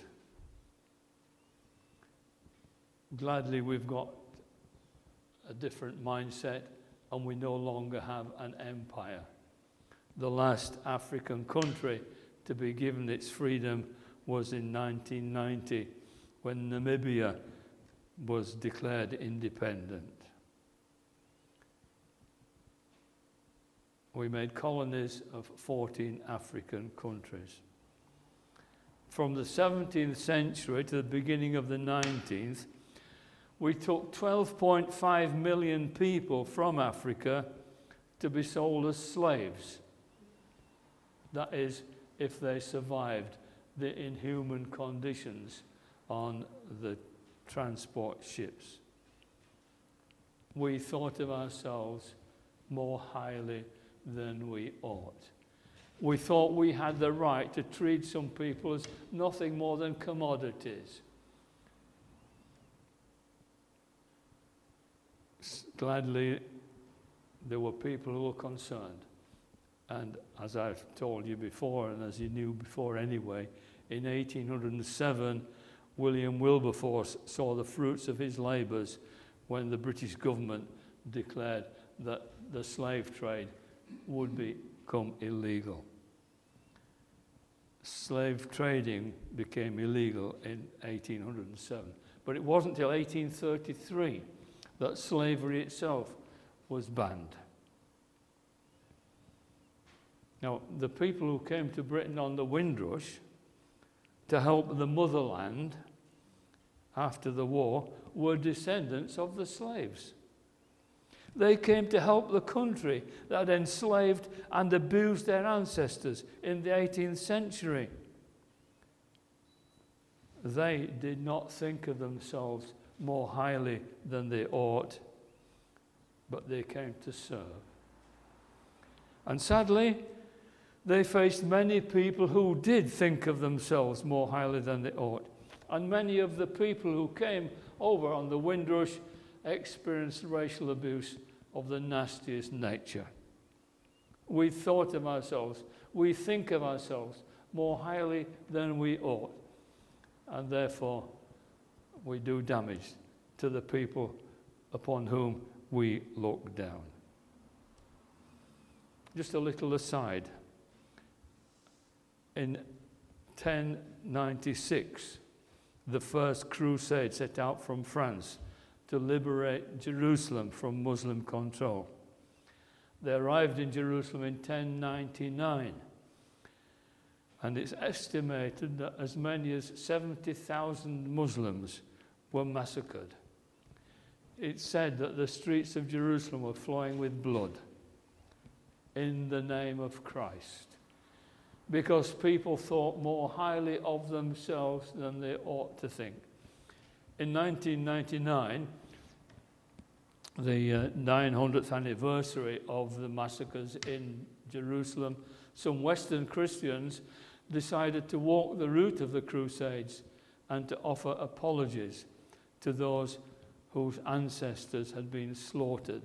Gladly, we've got a different mindset and we no longer have an empire. The last African country to be given its freedom was in 1990, when Namibia was declared independent. We made colonies of 14 African countries. from the 17th century to the beginning of the 19th, we took 12.5 million people from Africa to be sold as slaves. That is, if they survived the inhuman conditions on the transport ships. We thought of ourselves more highly than we ought. We thought we had the right to treat some people as nothing more than commodities. Gladly, there were people who were concerned. And as I've told you before, and as you knew before anyway, in 1807, William Wilberforce saw the fruits of his labours when the British government declared that the slave trade would become illegal. Slave trading became illegal in 1807. But it wasn't until 1833 that slavery itself was banned. Now, the people who came to Britain on the Windrush to help the motherland after the war were descendants of the slaves. They came to help the country that had enslaved and abused their ancestors in the 18th century. They did not think of themselves more highly than they ought, but they came to serve. And sadly, they faced many people who did think of themselves more highly than they ought. And many of the people who came over on the Windrush experienced racial abuse of the nastiest nature. We thought of ourselves, we think of ourselves more highly than we ought. And therefore, we do damage to the people upon whom we look down. Just a little aside. In 1096, the first crusade set out from France to liberate Jerusalem from Muslim control. They arrived in Jerusalem in 1099, and it's estimated that as many as 70,000 Muslims were massacred. It's said that the streets of Jerusalem were flowing with blood in the name of Christ, because people thought more highly of themselves than they ought to think. In 1999, the 900th anniversary of the massacres in Jerusalem, some Western Christians decided to walk the route of the Crusades and to offer apologies to those whose ancestors had been slaughtered.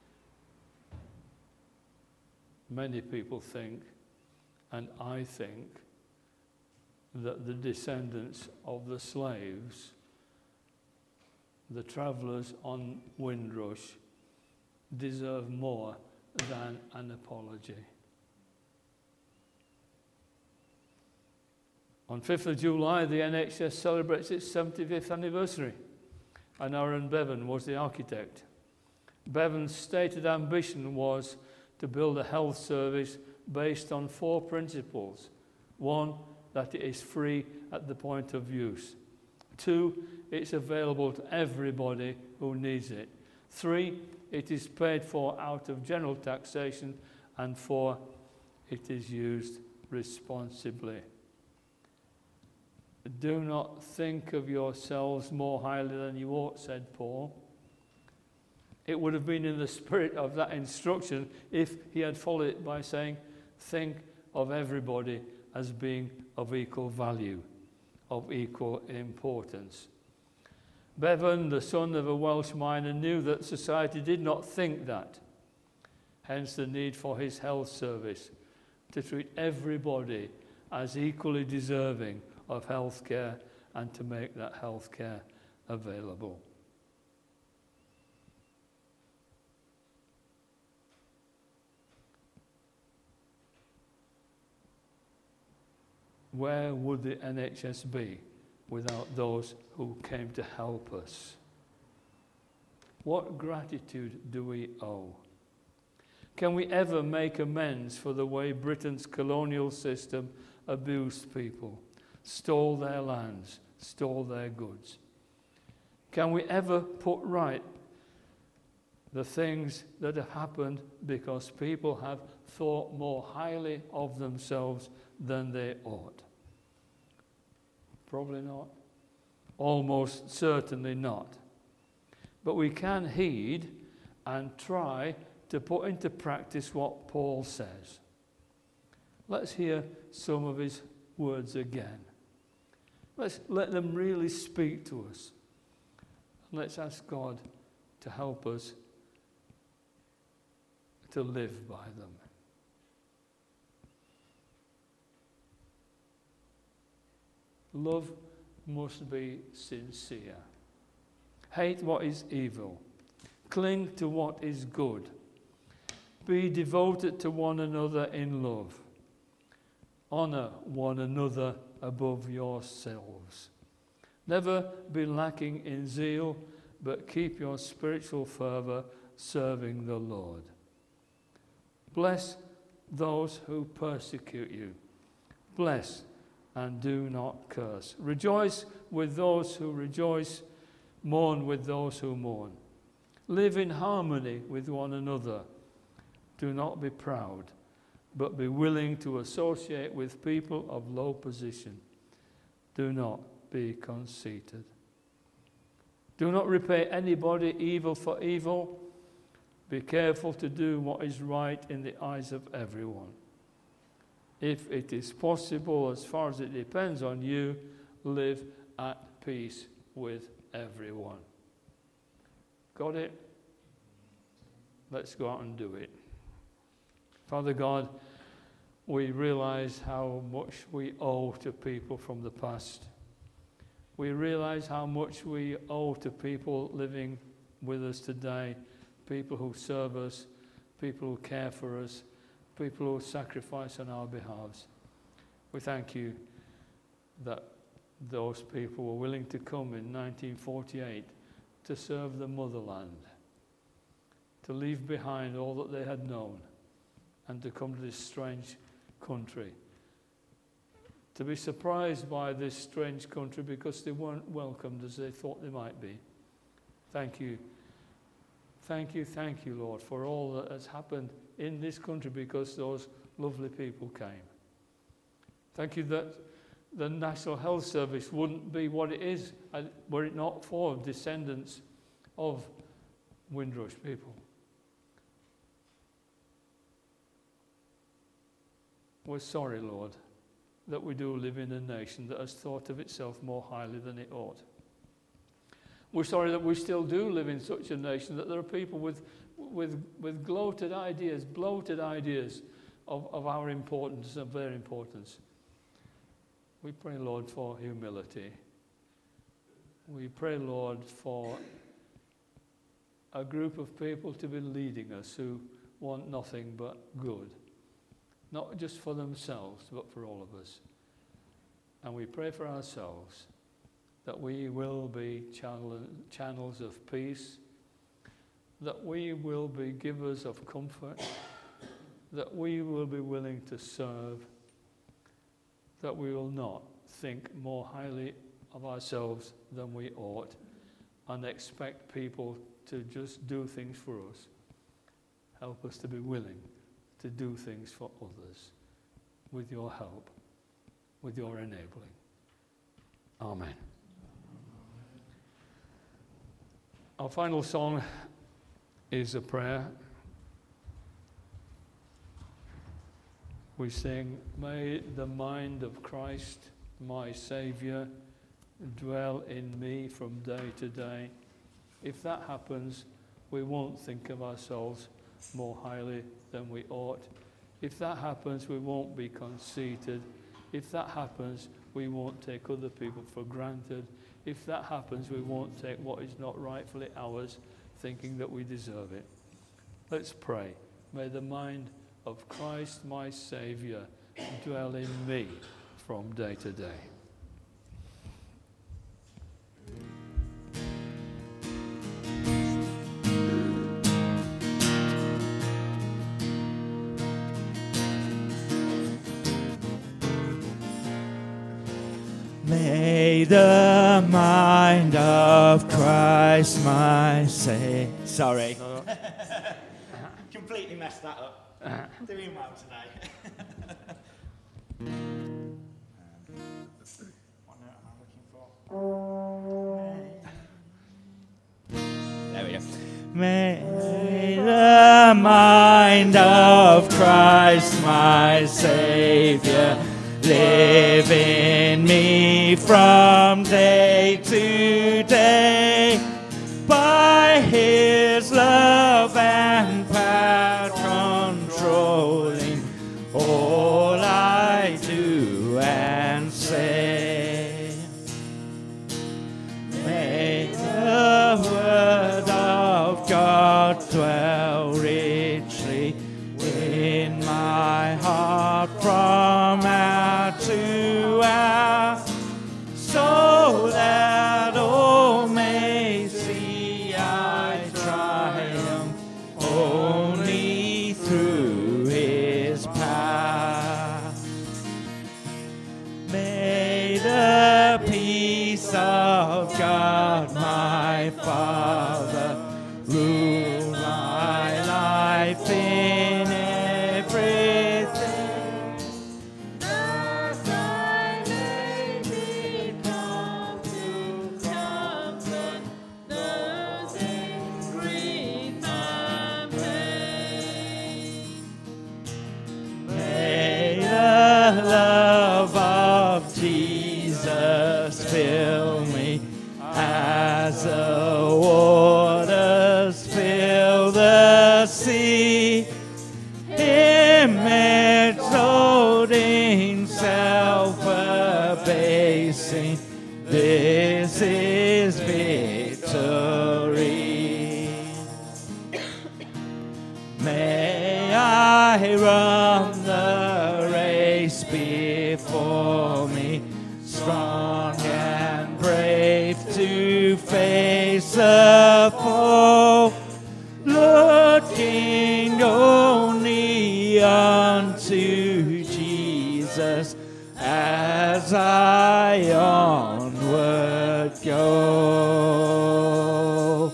Many people think, and I think, that the descendants of the slaves, the travellers on Windrush, deserve more than an apology. On 5th of July, the NHS celebrates its 75th anniversary, and Aaron Bevan was the architect. Bevan's stated ambition was to build a health service based on 4 principles. 1, that it is free at the point of use. 2, it's available to everybody who needs it. 3, it is paid for out of general taxation. And 4, it is used responsibly. Do not think of yourselves more highly than you ought, said Paul. It would have been in the spirit of that instruction if he had followed it by saying, think of everybody as being of equal value, of equal importance. Bevan, the son of a Welsh miner, knew that society did not think that. Hence the need for his health service to treat everybody as equally deserving of health care and to make that health care available. Where would the NHS be without those who came to help us? What gratitude do we owe? Can we ever make amends for the way Britain's colonial system abused people, stole their lands, stole their goods? Can we ever put right the things that have happened because people have thought more highly of themselves than they ought? Probably not. Almost certainly not. But we can heed and try to put into practice what Paul says. Let's hear some of his words again. Let's let them really speak to us. Let's ask God to help us to live by them. Love must be sincere. Hate what is evil. Cling to what is good. Be devoted to one another in love. Honor one another above yourselves. Never be lacking in zeal, but keep your spiritual fervor serving the Lord. Bless those who persecute you. Bless and do not curse. Rejoice with those who rejoice. Mourn with those who mourn. Live in harmony with one another. Do not be proud, but be willing to associate with people of low position. Do not be conceited. Do not repay anybody evil for evil. Be careful to do what is right in the eyes of everyone. If it is possible, as far as it depends on you, live at peace with everyone. Got it? Let's go out and do it. Father God, we realize how much we owe to people from the past. We realize how much we owe to people living with us today, people who serve us, people who care for us, people who sacrifice on our behalves. We thank you that those people were willing to come in 1948 to serve the motherland, to leave behind all that they had known and to come to this strange country, to be surprised by this strange country because they weren't welcomed as they thought they might be. Thank you. Thank you, Lord, for all that has happened in this country because those lovely people came. Thank you that the National Health Service wouldn't be what it is were it not for descendants of Windrush people. We're sorry, Lord, that we do live in a nation that has thought of itself more highly than it ought. We're sorry that we still do live in such a nation that there are people with bloated ideas of our importance, of their importance. We pray, Lord, for humility. We pray, Lord, for a group of people to be leading us who want nothing but good. Not just for themselves, but for all of us. And we pray for ourselves that we will be channels of peace, that we will be givers of comfort, that we will be willing to serve, that we will not think more highly of ourselves than we ought and expect people to just do things for us. Help us to be willing to do things for others with your help, with your enabling. Amen. Our final song is a prayer. We sing, "May the mind of Christ, my Saviour, dwell in me from day to day." If that happens, we won't think of ourselves more highly than we ought. If that happens, we won't be conceited. If that happens, we won't take other people for granted. If that happens, we won't take what is not rightfully ours, thinking that we deserve it. Let's pray. May the mind of Christ, my Saviour, dwell in me from day to day. May the mind of Christ my Saviour. Sorry. Completely messed that up. Doing well today. What note am I looking for? There we go. May the mind of Christ my Saviour live in me from day to day, by his love and power controlling all I do and say. May the word of God dwell richly in my heart from hour to hour, so that all may see I triumph only through his power. May the peace of God my Father rule my life in everything, that I may become to comfort those in grief and pain. May the love of Jesus fill me as the waters fill the sea, him exalting, self-abasing, this is victory. May I run the race before me, strong and brave to face the foe, looking only unto Jesus as I onward go.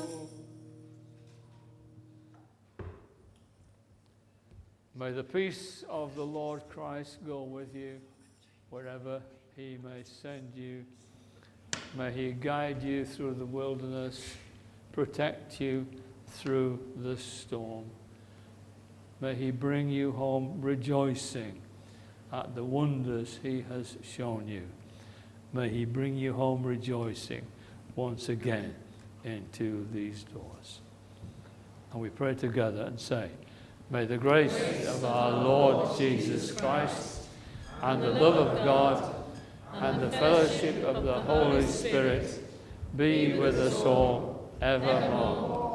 May the peace of the Lord Christ go with you wherever he may send you. May he guide you through the wilderness, protect you through the storm. May he bring you home rejoicing at the wonders he has shown you. May he bring you home rejoicing once again into these doors. And we pray together and say, may the grace of our Lord Jesus Christ and the love of God and the fellowship of the Holy Spirit be with us all evermore.